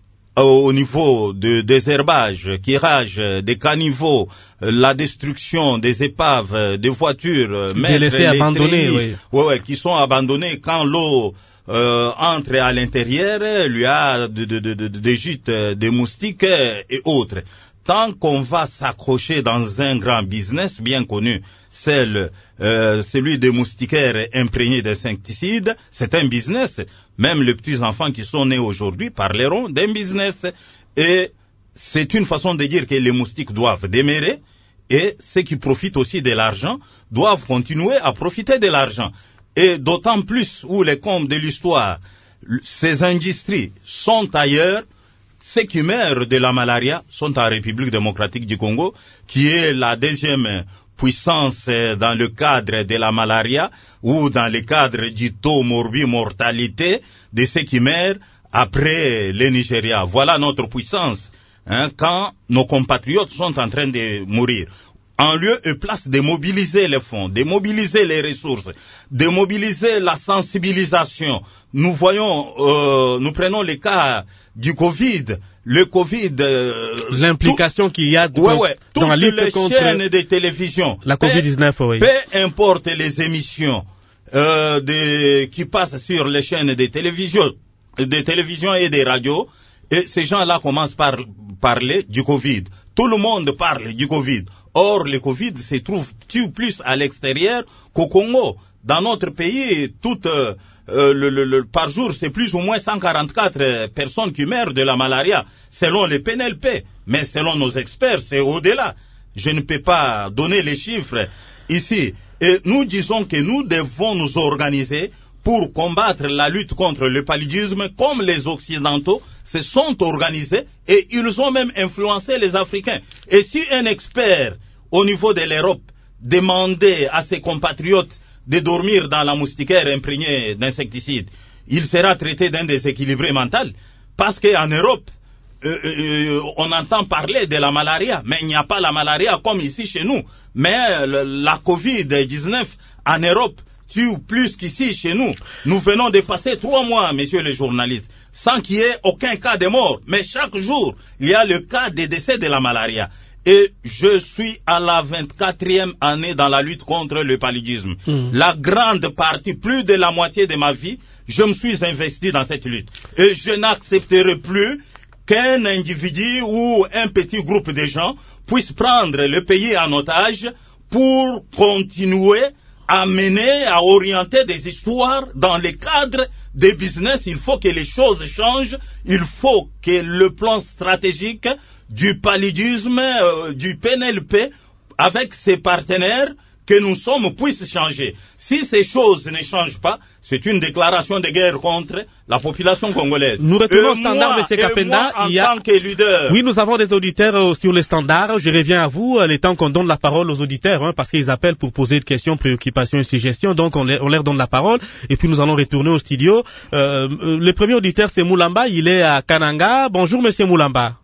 au niveau de désherbage, tirage des caniveaux, la destruction des épaves, des voitures, délaissées, abandonnées, oui. Ouais, ouais, qui sont abandonnées quand l'eau euh, entre à l'intérieur, lui a de, de, de, de, des gîtes, des moustiques et autres. Tant qu'on va s'accrocher dans un grand business bien connu, celle, euh, celui des moustiquaires imprégnés d'insecticides, c'est un business. Même les petits enfants qui sont nés aujourd'hui parleront d'un business. Et c'est une façon de dire que les moustiques doivent demeurer et ceux qui profitent aussi de l'argent doivent continuer à profiter de l'argent. Et d'autant plus où les comptes de l'histoire, ces industries sont ailleurs, ceux qui meurent de la malaria sont en République démocratique du Congo, qui est la deuxième puissance dans le cadre de la malaria ou dans le cadre du taux morbimortalité de ceux qui meurent après le Nigeria. Voilà notre puissance, hein, quand nos compatriotes sont en train de mourir. En lieu et place de mobiliser les fonds, de mobiliser les ressources, de mobiliser la sensibilisation. Nous voyons, euh, nous prenons le cas du Covid. Le Covid... Euh, L'implication qu'il y a de, ouais, ouais, dans la lutte les contre chaînes de télévision. La covid dix-neuf, oui. Peu importe les émissions euh, de, qui passent sur les chaînes de télévision, de télévision et des radios, et ces gens-là commencent par parler du Covid. Tout le monde parle du Covid. Or, le Covid se trouve plus à l'extérieur qu'au Congo. Dans notre pays, tout, euh, euh, le, le, le, par jour, c'est plus ou moins cent quarante-quatre personnes qui meurent de la malaria, selon les P N L P. Mais selon nos experts, c'est au-delà. Je ne peux pas donner les chiffres ici. Et nous disons que nous devons nous organiser pour combattre la lutte contre le paludisme comme les Occidentaux se sont organisés et ils ont même influencé les Africains. Et si un expert au niveau de l'Europe demandait à ses compatriotes de dormir dans la moustiquaire imprégnée d'insecticides, il sera traité d'un déséquilibré mental parce qu'en Europe, euh, euh, on entend parler de la malaria, mais il n'y a pas la malaria comme ici chez nous. Mais euh, la covid dix-neuf en Europe tue plus qu'ici chez nous. Nous venons de passer trois mois, messieurs les journalistes, sans qu'il y ait aucun cas de mort. Mais chaque jour, il y a le cas de décès de la malaria. Et je suis à la vingt-quatrième année dans la lutte contre le paludisme. Mmh. La grande partie, plus de la moitié de ma vie, je me suis investi dans cette lutte. Et je n'accepterai plus qu'un individu ou un petit groupe de gens puisse prendre le pays en otage pour continuer à mener, à orienter des histoires dans le cadre des business. Il faut que les choses changent. Il faut que le plan stratégique du paludisme, euh, du P N L P, avec ses partenaires que nous sommes, puisse changer. Si ces choses ne changent pas, c'est une déclaration de guerre contre la population congolaise. Nous retenons au standard, M. Kapenda. En il y a... tant que leader. Oui, nous avons des auditeurs euh, sur les standards. Je reviens à vous, euh, les temps qu'on donne la parole aux auditeurs, hein, parce qu'ils appellent pour poser des questions, préoccupations et suggestions. Donc, on, les, on leur donne la parole. Et puis, nous allons retourner au studio. Euh, euh, le premier auditeur, c'est Moulamba. Il est à Kananga. Bonjour, M. Moulamba.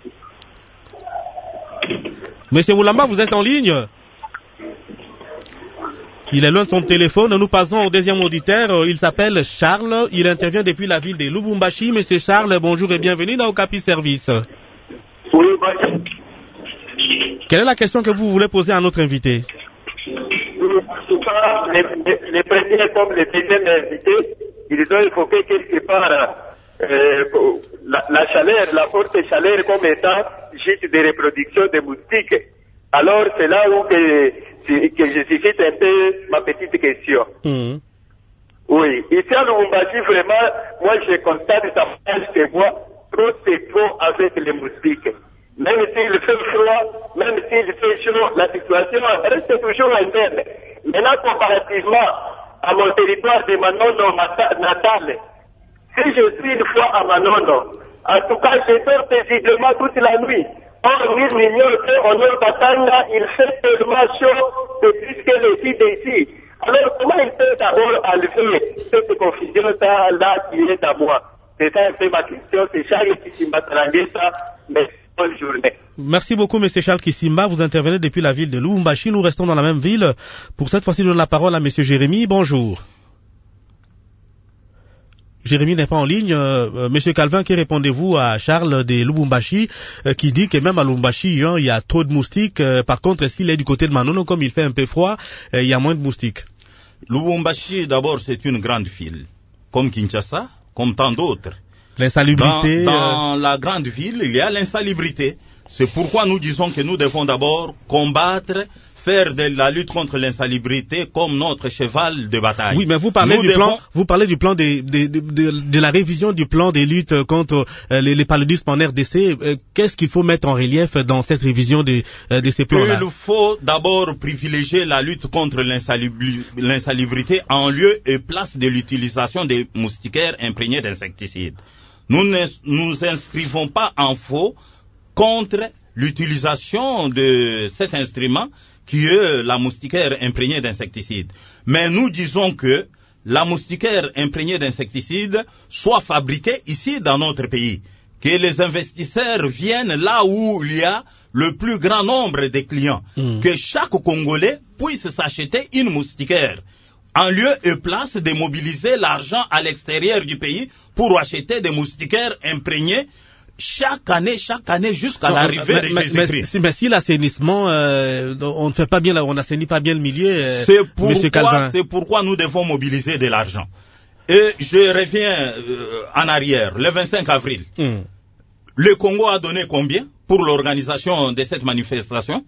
Monsieur Moulamba, vous êtes en ligne? Il est loin de son téléphone. Nous passons au deuxième auditeur. Il s'appelle Charles. Il intervient depuis la ville de Lubumbashi. Monsieur Charles, bonjour et bienvenue dans Okapi Service. Oui, bonjour. Quelle est la question que vous voulez poser à notre invité? En tout cas, les, les, les premiers comme les deuxièmes invités, ils ont évoqué quelque part euh, la, la chaleur, la forte chaleur comme étant gîte de reproduction des moustiques. Alors, c'est là où que, que je suscite un peu ma petite question. Mmh. Oui, ici à Lubumbashi, vraiment, moi je constate ça que moi, trop c'est trop avec les moustiques. même s'il fait froid, même s'il fait chaud, la situation reste toujours interne. Maintenant, comparativement à mon territoire de Manono natal, si je suis une fois à Manono, en tout cas, je dors paisiblement toute la nuit. Or, lui, m'ignore qu'au nord Katanga, il fait tellement chaud depuis que les filles d'ici. Alors, comment il peut d'abord enlever cette confusion-là qui est à moi? C'est ça un peu ma question, c'est Charles Kissimba Tarangesa, mais bonne journée. Merci beaucoup, M. Charles Kissimba. Vous intervenez depuis la ville de Lubumbashi. Nous restons dans la même ville. Pour cette fois-ci, je donne la parole à M. Jérémy. Bonjour. Jérémy n'est pas en ligne. Euh, Monsieur Calvin, que répondez-vous à Charles de Lubumbashi euh, qui dit que même à Lubumbashi, hein, il y a trop de moustiques. Euh, par contre, s'il est du côté de Manono, comme il fait un peu froid, euh, il y a moins de moustiques. Lubumbashi, d'abord, c'est une grande ville, comme Kinshasa, comme tant d'autres. L'insalubrité. Dans, dans euh... la grande ville, il y a l'insalubrité. C'est pourquoi nous disons que nous devons d'abord combattre, faire de la lutte contre l'insalubrité comme notre cheval de bataille. Oui, mais vous parlez nous du devons... plan, vous parlez du plan de, de, de, de, de la révision du plan des luttes contre euh, les, les paludismes en R D C. Euh, Qu'est-ce qu'il faut mettre en relief dans cette révision de, euh, de ces plans-là? Il faut d'abord privilégier la lutte contre l'insalubrité en lieu et place de l'utilisation des moustiquaires imprégnés d'insecticides. Nous ne nous inscrivons pas en faux contre l'utilisation de cet instrument qui est la moustiquaire imprégnée d'insecticides. Mais nous disons que la moustiquaire imprégnée d'insecticides soit fabriquée ici dans notre pays. Que les investisseurs viennent là où il y a le plus grand nombre de clients. Mmh. Que chaque Congolais puisse s'acheter une moustiquaire. En lieu et place de mobiliser l'argent à l'extérieur du pays pour acheter des moustiquaires imprégnés chaque année, chaque année, jusqu'à l'arrivée de Jésus-Christ. Mais, mais si l'assainissement, euh, on ne fait pas bien, on n'assainit pas bien le milieu, euh, c'est pourquoi, Monsieur Calvin. C'est pourquoi nous devons mobiliser de l'argent. Et je reviens euh, en arrière, le vingt-cinq avril. Mm. Le Congo a donné combien pour l'organisation de cette manifestation?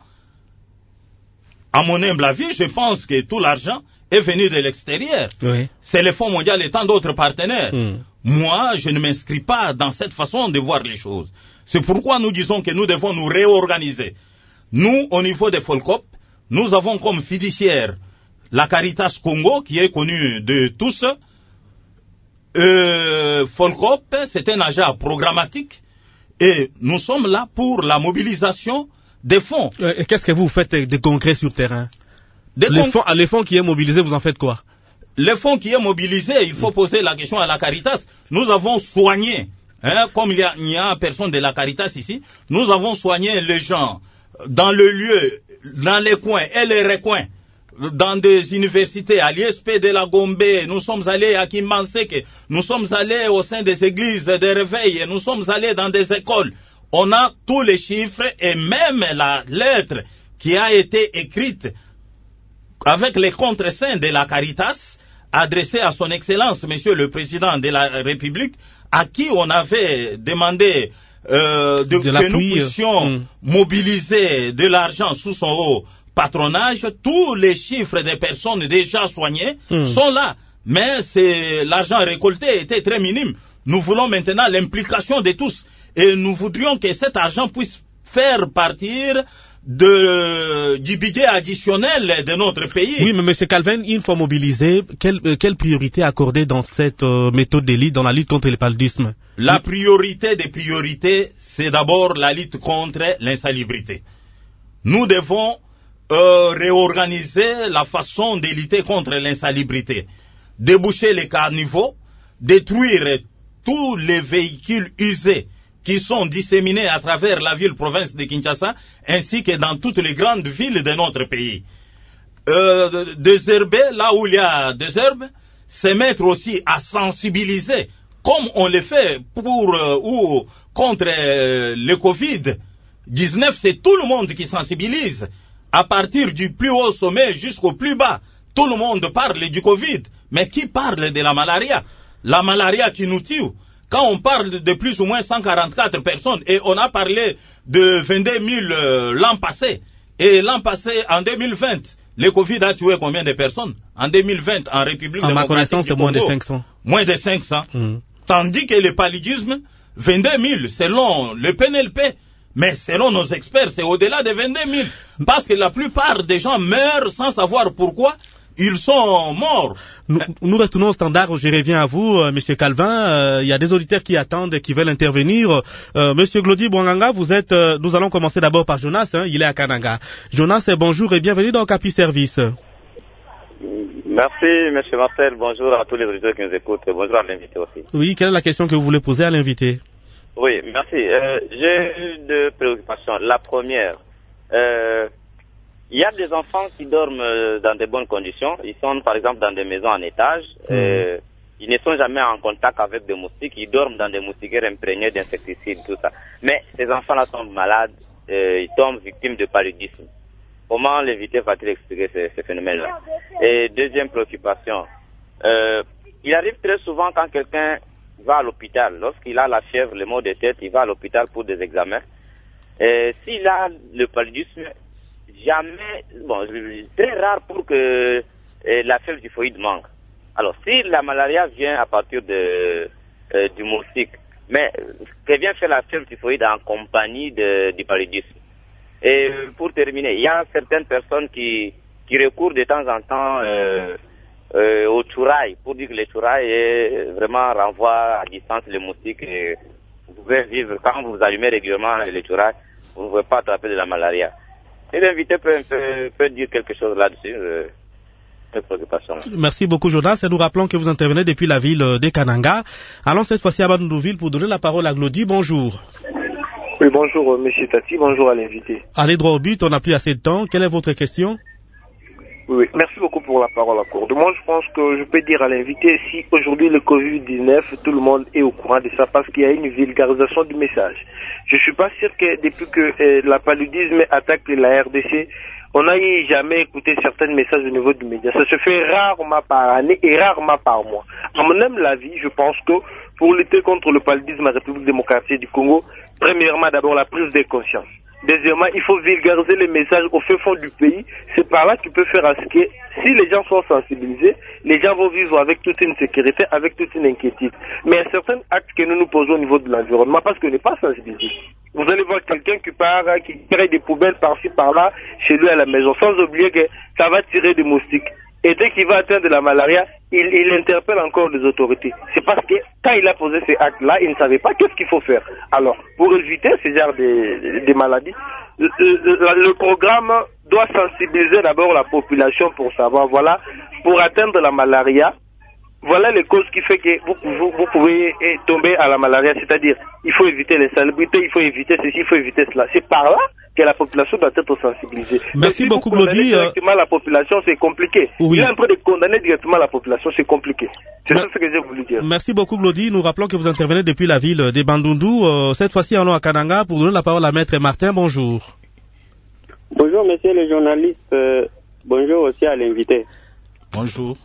À mon humble avis, je pense que tout l'argent est venu de l'extérieur. Oui. C'est le Fonds mondial et tant d'autres partenaires. Mm. Moi, je ne m'inscris pas dans cette façon de voir les choses. C'est pourquoi nous disons que nous devons nous réorganiser. Nous, au niveau des Folcop, nous avons comme fiduciaire la Caritas Congo, qui est connue de tous. Euh, Folcop, c'est un agent programmatique et nous sommes là pour la mobilisation des fonds. Euh, Qu'est-ce que vous faites de concret sur le terrain? Des les, fonds, les fonds qui est mobilisé, vous en faites quoi? Les fonds qui est mobilisé, il faut poser la question à la Caritas. Nous avons soigné, hein, comme il y a, il y a personne de la Caritas ici, nous avons soigné les gens dans le lieu, dans les coins et les recoins, dans des universités, à l'I S P de la Gombe, nous sommes allés à Kimbanseke, nous sommes allés au sein des églises de réveil, nous sommes allés dans des écoles. On a tous les chiffres et même la lettre qui a été écrite avec les contre-saints de la Caritas, adressée à son Excellence, Monsieur le Président de la République, à qui on avait demandé euh, de, de que nous puissions euh, mobiliser de l'argent sous son haut patronage. Tous les chiffres des personnes déjà soignées mmh. sont là, mais c'est, l'argent récolté était très minime. Nous voulons maintenant l'implication de tous et nous voudrions que cet argent puisse faire partir de, du budget additionnel de notre pays. Oui, mais M. Calvin, une fois mobilisé, quelle, euh, quelle priorité accorder dans cette euh, méthode d'élite, dans la lutte contre le paludisme? La priorité des priorités, c'est d'abord la lutte contre l'insalubrité. Nous devons euh, réorganiser la façon de lutter contre l'insalubrité, déboucher les caniveaux, détruire tous les véhicules usés qui sont disséminés à travers la ville-province de Kinshasa, ainsi que dans toutes les grandes villes de notre pays. Euh, désherber, là où il y a des herbes, c'est mettre aussi à sensibiliser, comme on le fait pour euh, ou contre euh, le covid dix-neuf, c'est tout le monde qui sensibilise, à partir du plus haut sommet jusqu'au plus bas. Tout le monde parle du Covid, mais qui parle de la malaria? La malaria qui nous tue. Quand on parle de plus ou moins cent quarante-quatre personnes, et on a parlé de vingt-deux mille euh, l'an passé, et l'an passé, en deux mille vingt, le Covid a tué combien de personnes? En deux mille vingt, en République en démocratique ma connaissance, c'est moins de cinq cents. Moins de cinq cents. Mmh. Tandis que le paludisme, vingt-deux mille, selon le P N L P, Mais selon nos experts, c'est au-delà de vingt-deux mille. Parce que la plupart des gens meurent sans savoir pourquoi. Ils sont morts. Nous, nous retournons au standard. Je reviens à vous, euh, Monsieur Calvin. Euh, il y a des auditeurs qui attendent et qui veulent intervenir. Euh, Monsieur Glody Bwanganga, vous êtes. Euh, nous allons commencer d'abord par Jonas. Hein, il est à Kananga. Jonas, bonjour et bienvenue dans Capi Service. Merci, Monsieur Marcel. Bonjour à tous les auditeurs qui nous écoutent. Bonjour à l'invité aussi. Oui, quelle est la question que vous voulez poser à l'invité? Oui, merci. Euh, j'ai eu deux préoccupations. La première. Euh, Il y a des enfants qui dorment dans de bonnes conditions. Ils sont par exemple dans des maisons en étage. Mmh. Euh, ils ne sont jamais en contact avec des moustiques. Ils dorment dans des moustiquaires imprégnés d'insecticides, tout ça. Mais ces enfants-là tombent malades. Euh, ils tombent victimes de paludisme. Comment l'éviter va-t-il expliquer ce, ce phénomène-là? Et deuxième préoccupation. Euh, il arrive très souvent quand quelqu'un va à l'hôpital. Lorsqu'il a la fièvre, le maux de tête, il va à l'hôpital pour des examens. Et s'il a le paludisme, jamais, bon, très rare pour que euh, la fièvre typhoïde manque. Alors, si la malaria vient à partir de, euh, du moustique, mais que vient faire la fièvre typhoïde en compagnie de, du paludisme. Et pour terminer, il y a certaines personnes qui, qui recourent de temps en temps euh, euh, au chouraï, pour dire que le chouraï est vraiment renvoie à distance les moustiques. Et vous pouvez vivre, quand vous allumez régulièrement le chouraï, vous ne pouvez pas attraper de la malaria. Et l'invité peut, peut, peut dire quelque chose là-dessus. Euh, Merci beaucoup, Jonas. Et nous rappelons que vous intervenez depuis la ville de Kananga. Allons cette fois-ci à Bandundouville pour donner la parole à Glody. Bonjour. Oui, bonjour, monsieur Tati. Bonjour à l'invité. Allez droit au but, on n'a plus assez de temps. Quelle est votre question? Oui, oui, merci beaucoup pour la parole accordée. Moi, je pense que je peux dire à l'invité, si aujourd'hui le covid dix-neuf, tout le monde est au courant de ça parce qu'il y a une vulgarisation du message. Je suis pas sûr que depuis que euh, la paludisme attaque la R D C, on n'a jamais écouté certains messages au niveau du média. Ça se fait rarement par année et rarement par mois. À mon même avis, je pense que pour lutter contre le paludisme en République démocratique du Congo, premièrement, d'abord la prise de conscience. Deuxièmement, il faut vulgariser les messages au fin fond du pays. C'est par là qu'il peut faire à ce que, si les gens sont sensibilisés, les gens vont vivre avec toute une sécurité, avec toute une inquiétude. Mais il y a certains actes que nous nous posons au niveau de l'environnement parce qu'on n'est pas sensibilisé. Vous allez voir quelqu'un qui part, qui crée des poubelles par-ci, par-là, chez lui à la maison, sans oublier que ça va tirer des moustiques. Et dès qu'il va atteindre la malaria, il, il interpelle encore les autorités. C'est parce que quand il a posé ces actes-là, il ne savait pas qu'est-ce qu'il faut faire. Alors, pour éviter ce genre de, de maladies, le, le, le programme doit sensibiliser d'abord la population pour savoir, voilà, pour atteindre la malaria, voilà les causes qui fait que vous, vous, vous pouvez tomber à la malaria, c'est-à-dire il faut éviter l'insalubrité, il faut éviter ceci, il faut éviter cela. C'est par là que la population doit être sensibilisée. Merci si beaucoup, Glody. Directement euh... la population, c'est compliqué. Oui. Il est en train de condamner directement la population, c'est compliqué. C'est ça ce que j'ai voulu dire. Merci beaucoup, Glody. Nous rappelons que vous intervenez depuis la ville de Bandundu. Euh, cette fois-ci, allons à Kananga pour donner la parole à Maître Martin. Bonjour. Bonjour, monsieur le journaliste. Euh, bonjour aussi à l'invité. Bonjour.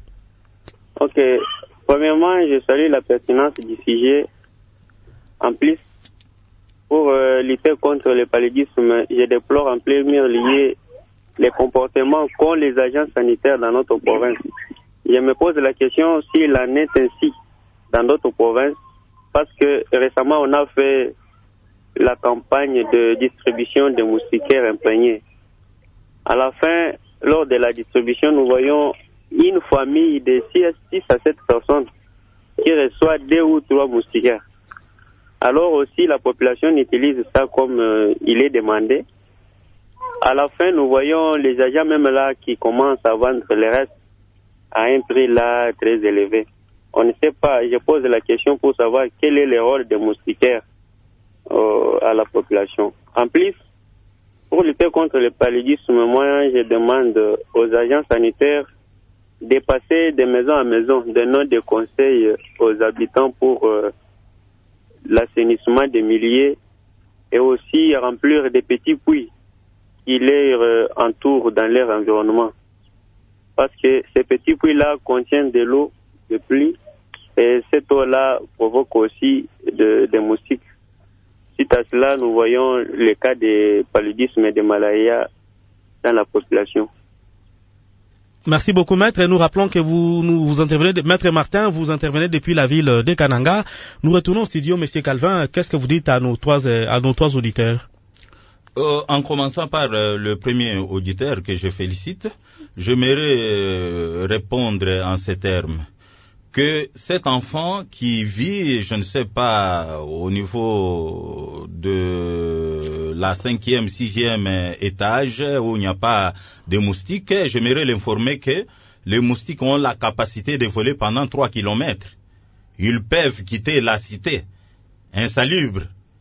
Ok. Premièrement, je salue la pertinence du sujet. En plus, pour euh, lutter contre le paludisme, je déplore en plein lié les comportements qu'ont les agents sanitaires dans notre province. Je me pose la question s'il en est ainsi dans d'autres provinces, parce que récemment on a fait la campagne de distribution de moustiquaires imprégnés. À la fin, lors de la distribution, nous voyons une famille de six à sept personnes qui reçoit deux ou trois moustiquaires. Alors aussi, la population utilise ça comme euh, il est demandé. À la fin, nous voyons les agents même là qui commencent à vendre le reste à un prix là très élevé. On ne sait pas, je pose la question pour savoir quel est le rôle des moustiquaires euh, à la population. En plus, pour lutter contre le paludisme, moi je demande aux agents sanitaires de passer de maison à maison, de donner des conseils aux habitants pour euh, l'assainissement des milieux et aussi remplir des petits puits qui les euh, entourent dans leur environnement. Parce que ces petits puits-là contiennent de l'eau de pluie et cette eau-là provoque aussi de, des moustiques. Suite à cela, nous voyons le cas de paludisme et de malaria dans la population. Merci beaucoup, maître. Et nous rappelons que vous, nous, vous intervenez, maître Martin, vous intervenez depuis la ville de Kananga. Nous retournons au studio, monsieur Calvin. Qu'est-ce que vous dites à nos trois, à nos trois auditeurs? Euh, en commençant par euh, le premier auditeur que je félicite, j'aimerais euh, répondre en ces termes. Que cet enfant qui vit, je ne sais pas, au niveau de la cinquième, sixième étage, où il n'y a pas de moustiques, j'aimerais l'informer que les moustiques ont la capacité de voler pendant trois kilomètres. Ils peuvent quitter la cité, insalubre,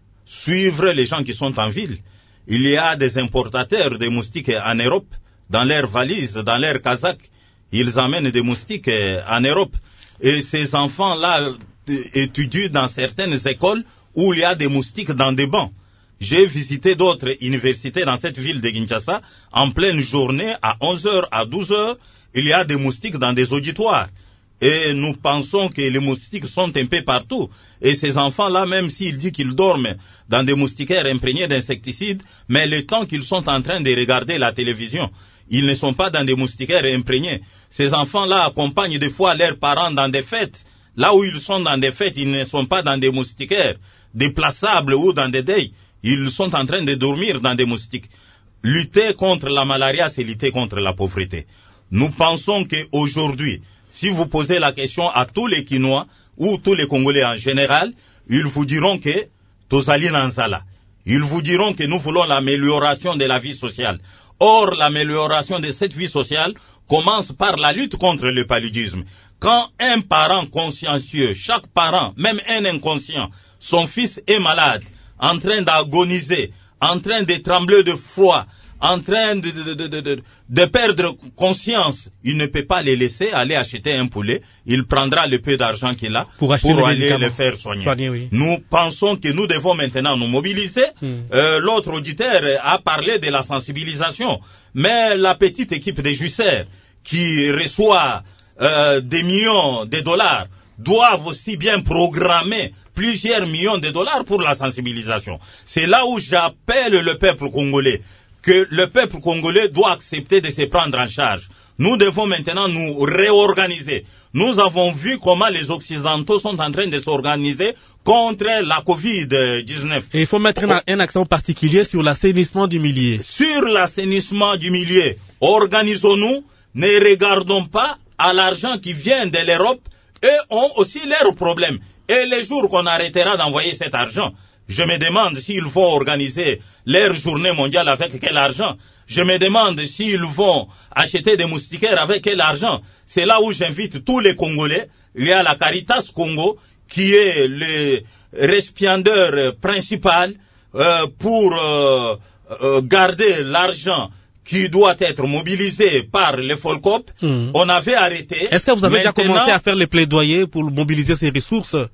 suivre les gens qui sont en ville. Il y a des importateurs de moustiques en Europe, dans leurs valises, dans leurs casaques. Ils amènent des moustiques en Europe. Et ces enfants-là étudient dans certaines écoles où il y a des moustiques dans des bancs. J'ai visité d'autres universités dans cette ville de Kinshasa. En pleine journée, à onze heures, à douze heures, il y a des moustiques dans des auditoires. Et nous pensons que les moustiques sont un peu partout. Et ces enfants-là, même s'ils disent qu'ils dorment dans des moustiquaires imprégnés d'insecticides, mais le temps qu'ils sont en train de regarder la télévision, ils ne sont pas dans des moustiquaires imprégnés. Ces enfants-là accompagnent des fois leurs parents dans des fêtes. Là où ils sont dans des fêtes, ils ne sont pas dans des moustiquaires déplaçables ou dans des deuils. Ils sont en train de dormir dans des moustiques. Lutter contre la malaria, c'est lutter contre la pauvreté. Nous pensons qu'aujourd'hui, si vous posez la question à tous les Kinois ou tous les Congolais en général, ils vous diront que Tozali Nanzala. Ils vous diront que nous voulons l'amélioration de la vie sociale. Or, l'amélioration de cette vie sociale commence par la lutte contre le paludisme. Quand un parent consciencieux, chaque parent, même un inconscient, son fils est malade, en train d'agoniser, en train de trembler de froid, en train de, de, de, de, de, de perdre conscience, il ne peut pas les laisser aller acheter un poulet. Il prendra le peu d'argent qu'il a pour, pour aller le faire soigner. soigner oui. Nous pensons que nous devons maintenant nous mobiliser. Hmm. Euh, l'autre auditeur a parlé de la sensibilisation. Mais la petite équipe des jusseurs qui reçoit euh, des millions de dollars doivent aussi bien programmer plusieurs millions de dollars pour la sensibilisation. C'est là où j'appelle le peuple congolais, que le peuple congolais doit accepter de se prendre en charge. Nous devons maintenant nous réorganiser. Nous avons vu comment les Occidentaux sont en train de s'organiser contre la covid dix-neuf. Et il faut mettre un, un accent particulier sur l'assainissement du milieu. Sur l'assainissement du milieu, organisons-nous, ne regardons pas à l'argent qui vient de l'Europe. Eux ont aussi leurs problèmes. Et les jours qu'on arrêtera d'envoyer cet argent, je me demande s'ils vont organiser leur journée mondiale avec quel argent. Je me demande s'ils vont acheter des moustiquaires avec quel argent. C'est là où j'invite tous les Congolais. Il y a la Caritas Congo qui est le récipiendaire principal euh, pour euh, euh, garder l'argent qui doit être mobilisé par les Folcop. Mmh. On avait arrêté. Est-ce que vous avez Maintenant, déjà commencé à faire les plaidoyers pour mobiliser ces ressources? euh,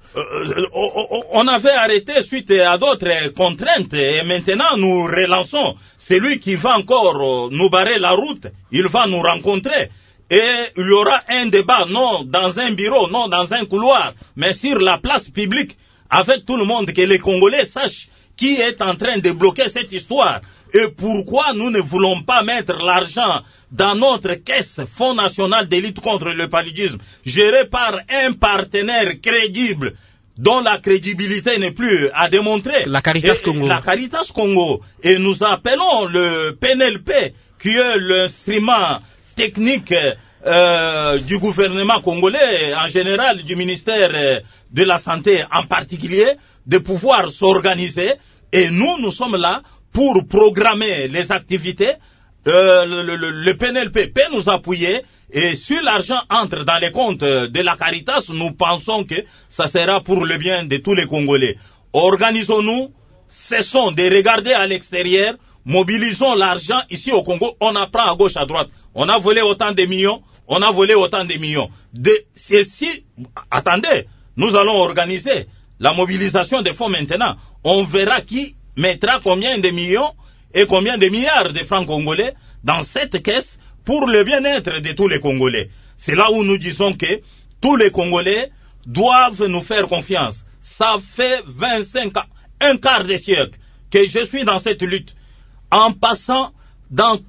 On avait arrêté suite à d'autres contraintes et maintenant nous relançons. Celui qui va encore nous barrer la route, il va nous rencontrer. Et il y aura un débat, non dans un bureau, non dans un couloir, mais sur la place publique, avec tout le monde, que les Congolais sachent qui est en train de bloquer cette histoire. Et pourquoi nous ne voulons pas mettre l'argent dans notre caisse Fonds national de lutte contre le paludisme, géré par un partenaire crédible, dont la crédibilité n'est plus à démontrer. La Caritas et, Congo. La Caritas Congo. Et nous appelons le P N L P, qui est l'instrument technique euh, du gouvernement congolais, en général du ministère de la Santé en particulier, de pouvoir s'organiser. Et nous, nous sommes là pour programmer les activités. Euh, le, le, le P N L P peut nous appuyer et si l'argent entre dans les comptes de la Caritas, nous pensons que ça sera pour le bien de tous les Congolais. Organisons-nous, cessons de regarder à l'extérieur, mobilisons l'argent ici au Congo, on apprend à gauche, à droite. On a volé autant de millions, on a volé autant de millions. De, si, attendez, nous allons organiser la mobilisation des fonds maintenant. On verra qui mettra combien de millions et combien de milliards de francs congolais dans cette caisse pour le bien-être de tous les Congolais. C'est là où nous disons que tous les Congolais doivent nous faire confiance. Ça fait vingt-cinq ans, un quart de siècle que je suis dans cette lutte. En passant dans tout,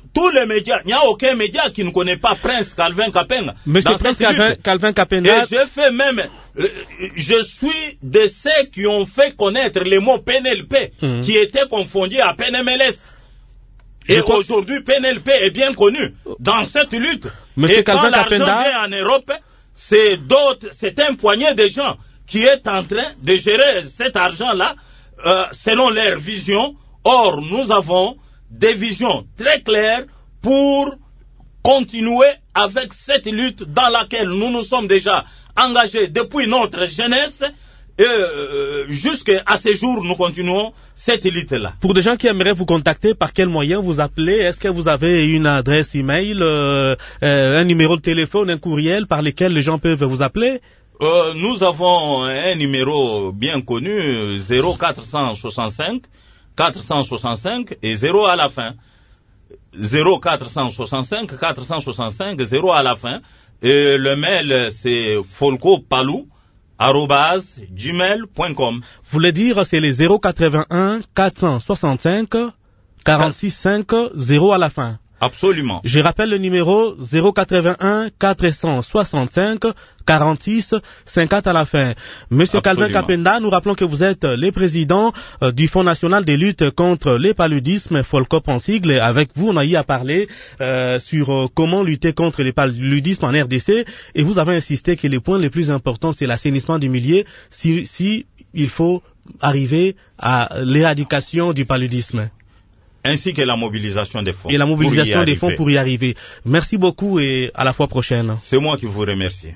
tous les médias, il n'y a aucun média qui ne connaît pas Prince Calvin Kapenga. Monsieur Prince Calvin, Calvin Kapenga. Et je fais même, euh, je suis de ceux qui ont fait connaître le mot P N L P, mmh. qui était confondu à P N M L S. Et crois... aujourd'hui, P N L P est bien connu dans cette lutte. Monsieur et Calvin quand l'argent Kapenga... vient en Europe, c'est d'autres, c'est un poignet de gens qui est en train de gérer cet argent-là euh, selon leur vision. Or, nous avons des visions très claires pour continuer avec cette lutte dans laquelle nous nous sommes déjà engagés depuis notre jeunesse et euh, jusqu'à ce jour, nous continuons cette lutte-là. Pour des gens qui aimeraient vous contacter, par quel moyen vous appelez? Est-ce que vous avez une adresse email, euh, euh, un numéro de téléphone, un courriel par lesquels les gens peuvent vous appeler? euh, Nous avons un numéro bien connu, zéro quatre cent soixante-cinq quatre cent soixante-cinq et zéro à la fin. zéro quatre cent soixante-cinq quatre cent soixante-cinq zéro à la fin. Et le mail, c'est folcopalou arobase gmail point com. Vous voulez dire, c'est les zéro quatre-vingt-un quatre cent soixante-cinq quarante-six cinq zéro à la fin. Absolument. Je rappelle le numéro zéro quatre-vingt-un quatre cent soixante-cinq quarante-six cinquante à la fin. Monsieur Absolument. Calvin Kapenga, nous rappelons que vous êtes le président euh, du Fonds national de lutte contre les paludismes, Folcop en sigle. Avec vous, on a eu à parler euh, sur euh, comment lutter contre les paludismes en R D C. Et vous avez insisté que les points les plus importants, c'est l'assainissement du milieu, si, si il faut arriver à l'éradication du paludisme. Ainsi que la mobilisation des fonds. Et la mobilisation des fonds pour y arriver. Merci beaucoup et à la fois prochaine. C'est moi qui vous remercie.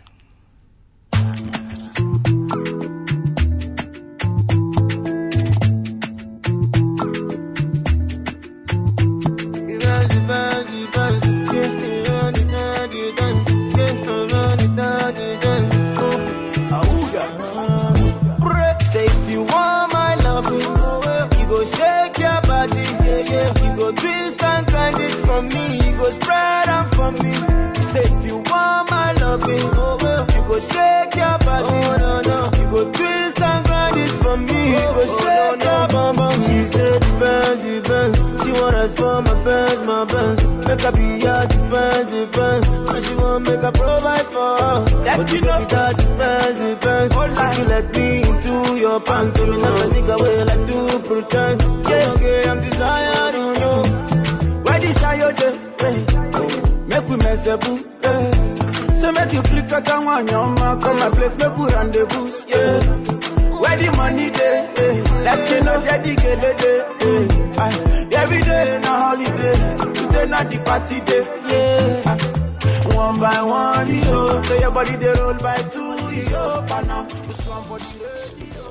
Make a be your defense, defense. And she won't make a provide for her. But you know that defense, defense. If you let me into your pants, you know a nigga will like to pretend. Yeah, okay, I'm desiring you. Why this are your day? Make we mess up, eh? So make you click a down on your mark. Come my place, make we rendezvous, yeah. Where the money day, eh? Let's say no dedicated day, eh? Every day in a holiday. Not the party day, yeah. One by one, yo. So your body they roll by two, yo. But now, this one for the radio.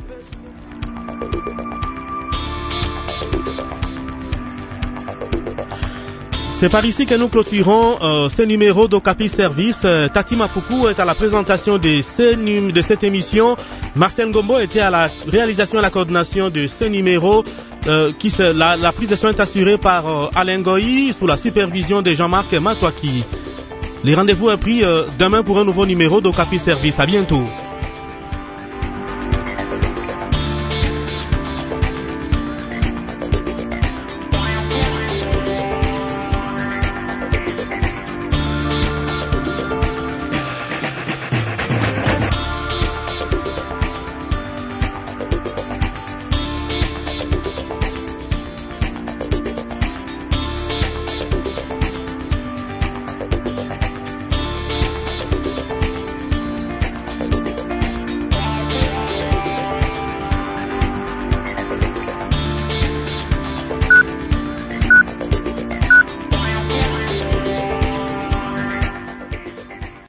C'est par ici que nous clôturons euh, ce numéro d'Okapi Service. Euh, Tati Mapuku est à la présentation de, ce num- de cette émission. Marcel Ngombo était à la réalisation et à la coordination de ce numéro. Euh, qui se, la, la prise de soin est assurée par euh, Alain Goyi sous la supervision de Jean-Marc Matouaki. Les rendez-vous est pris euh, demain pour un nouveau numéro d'Okapi Service. À bientôt.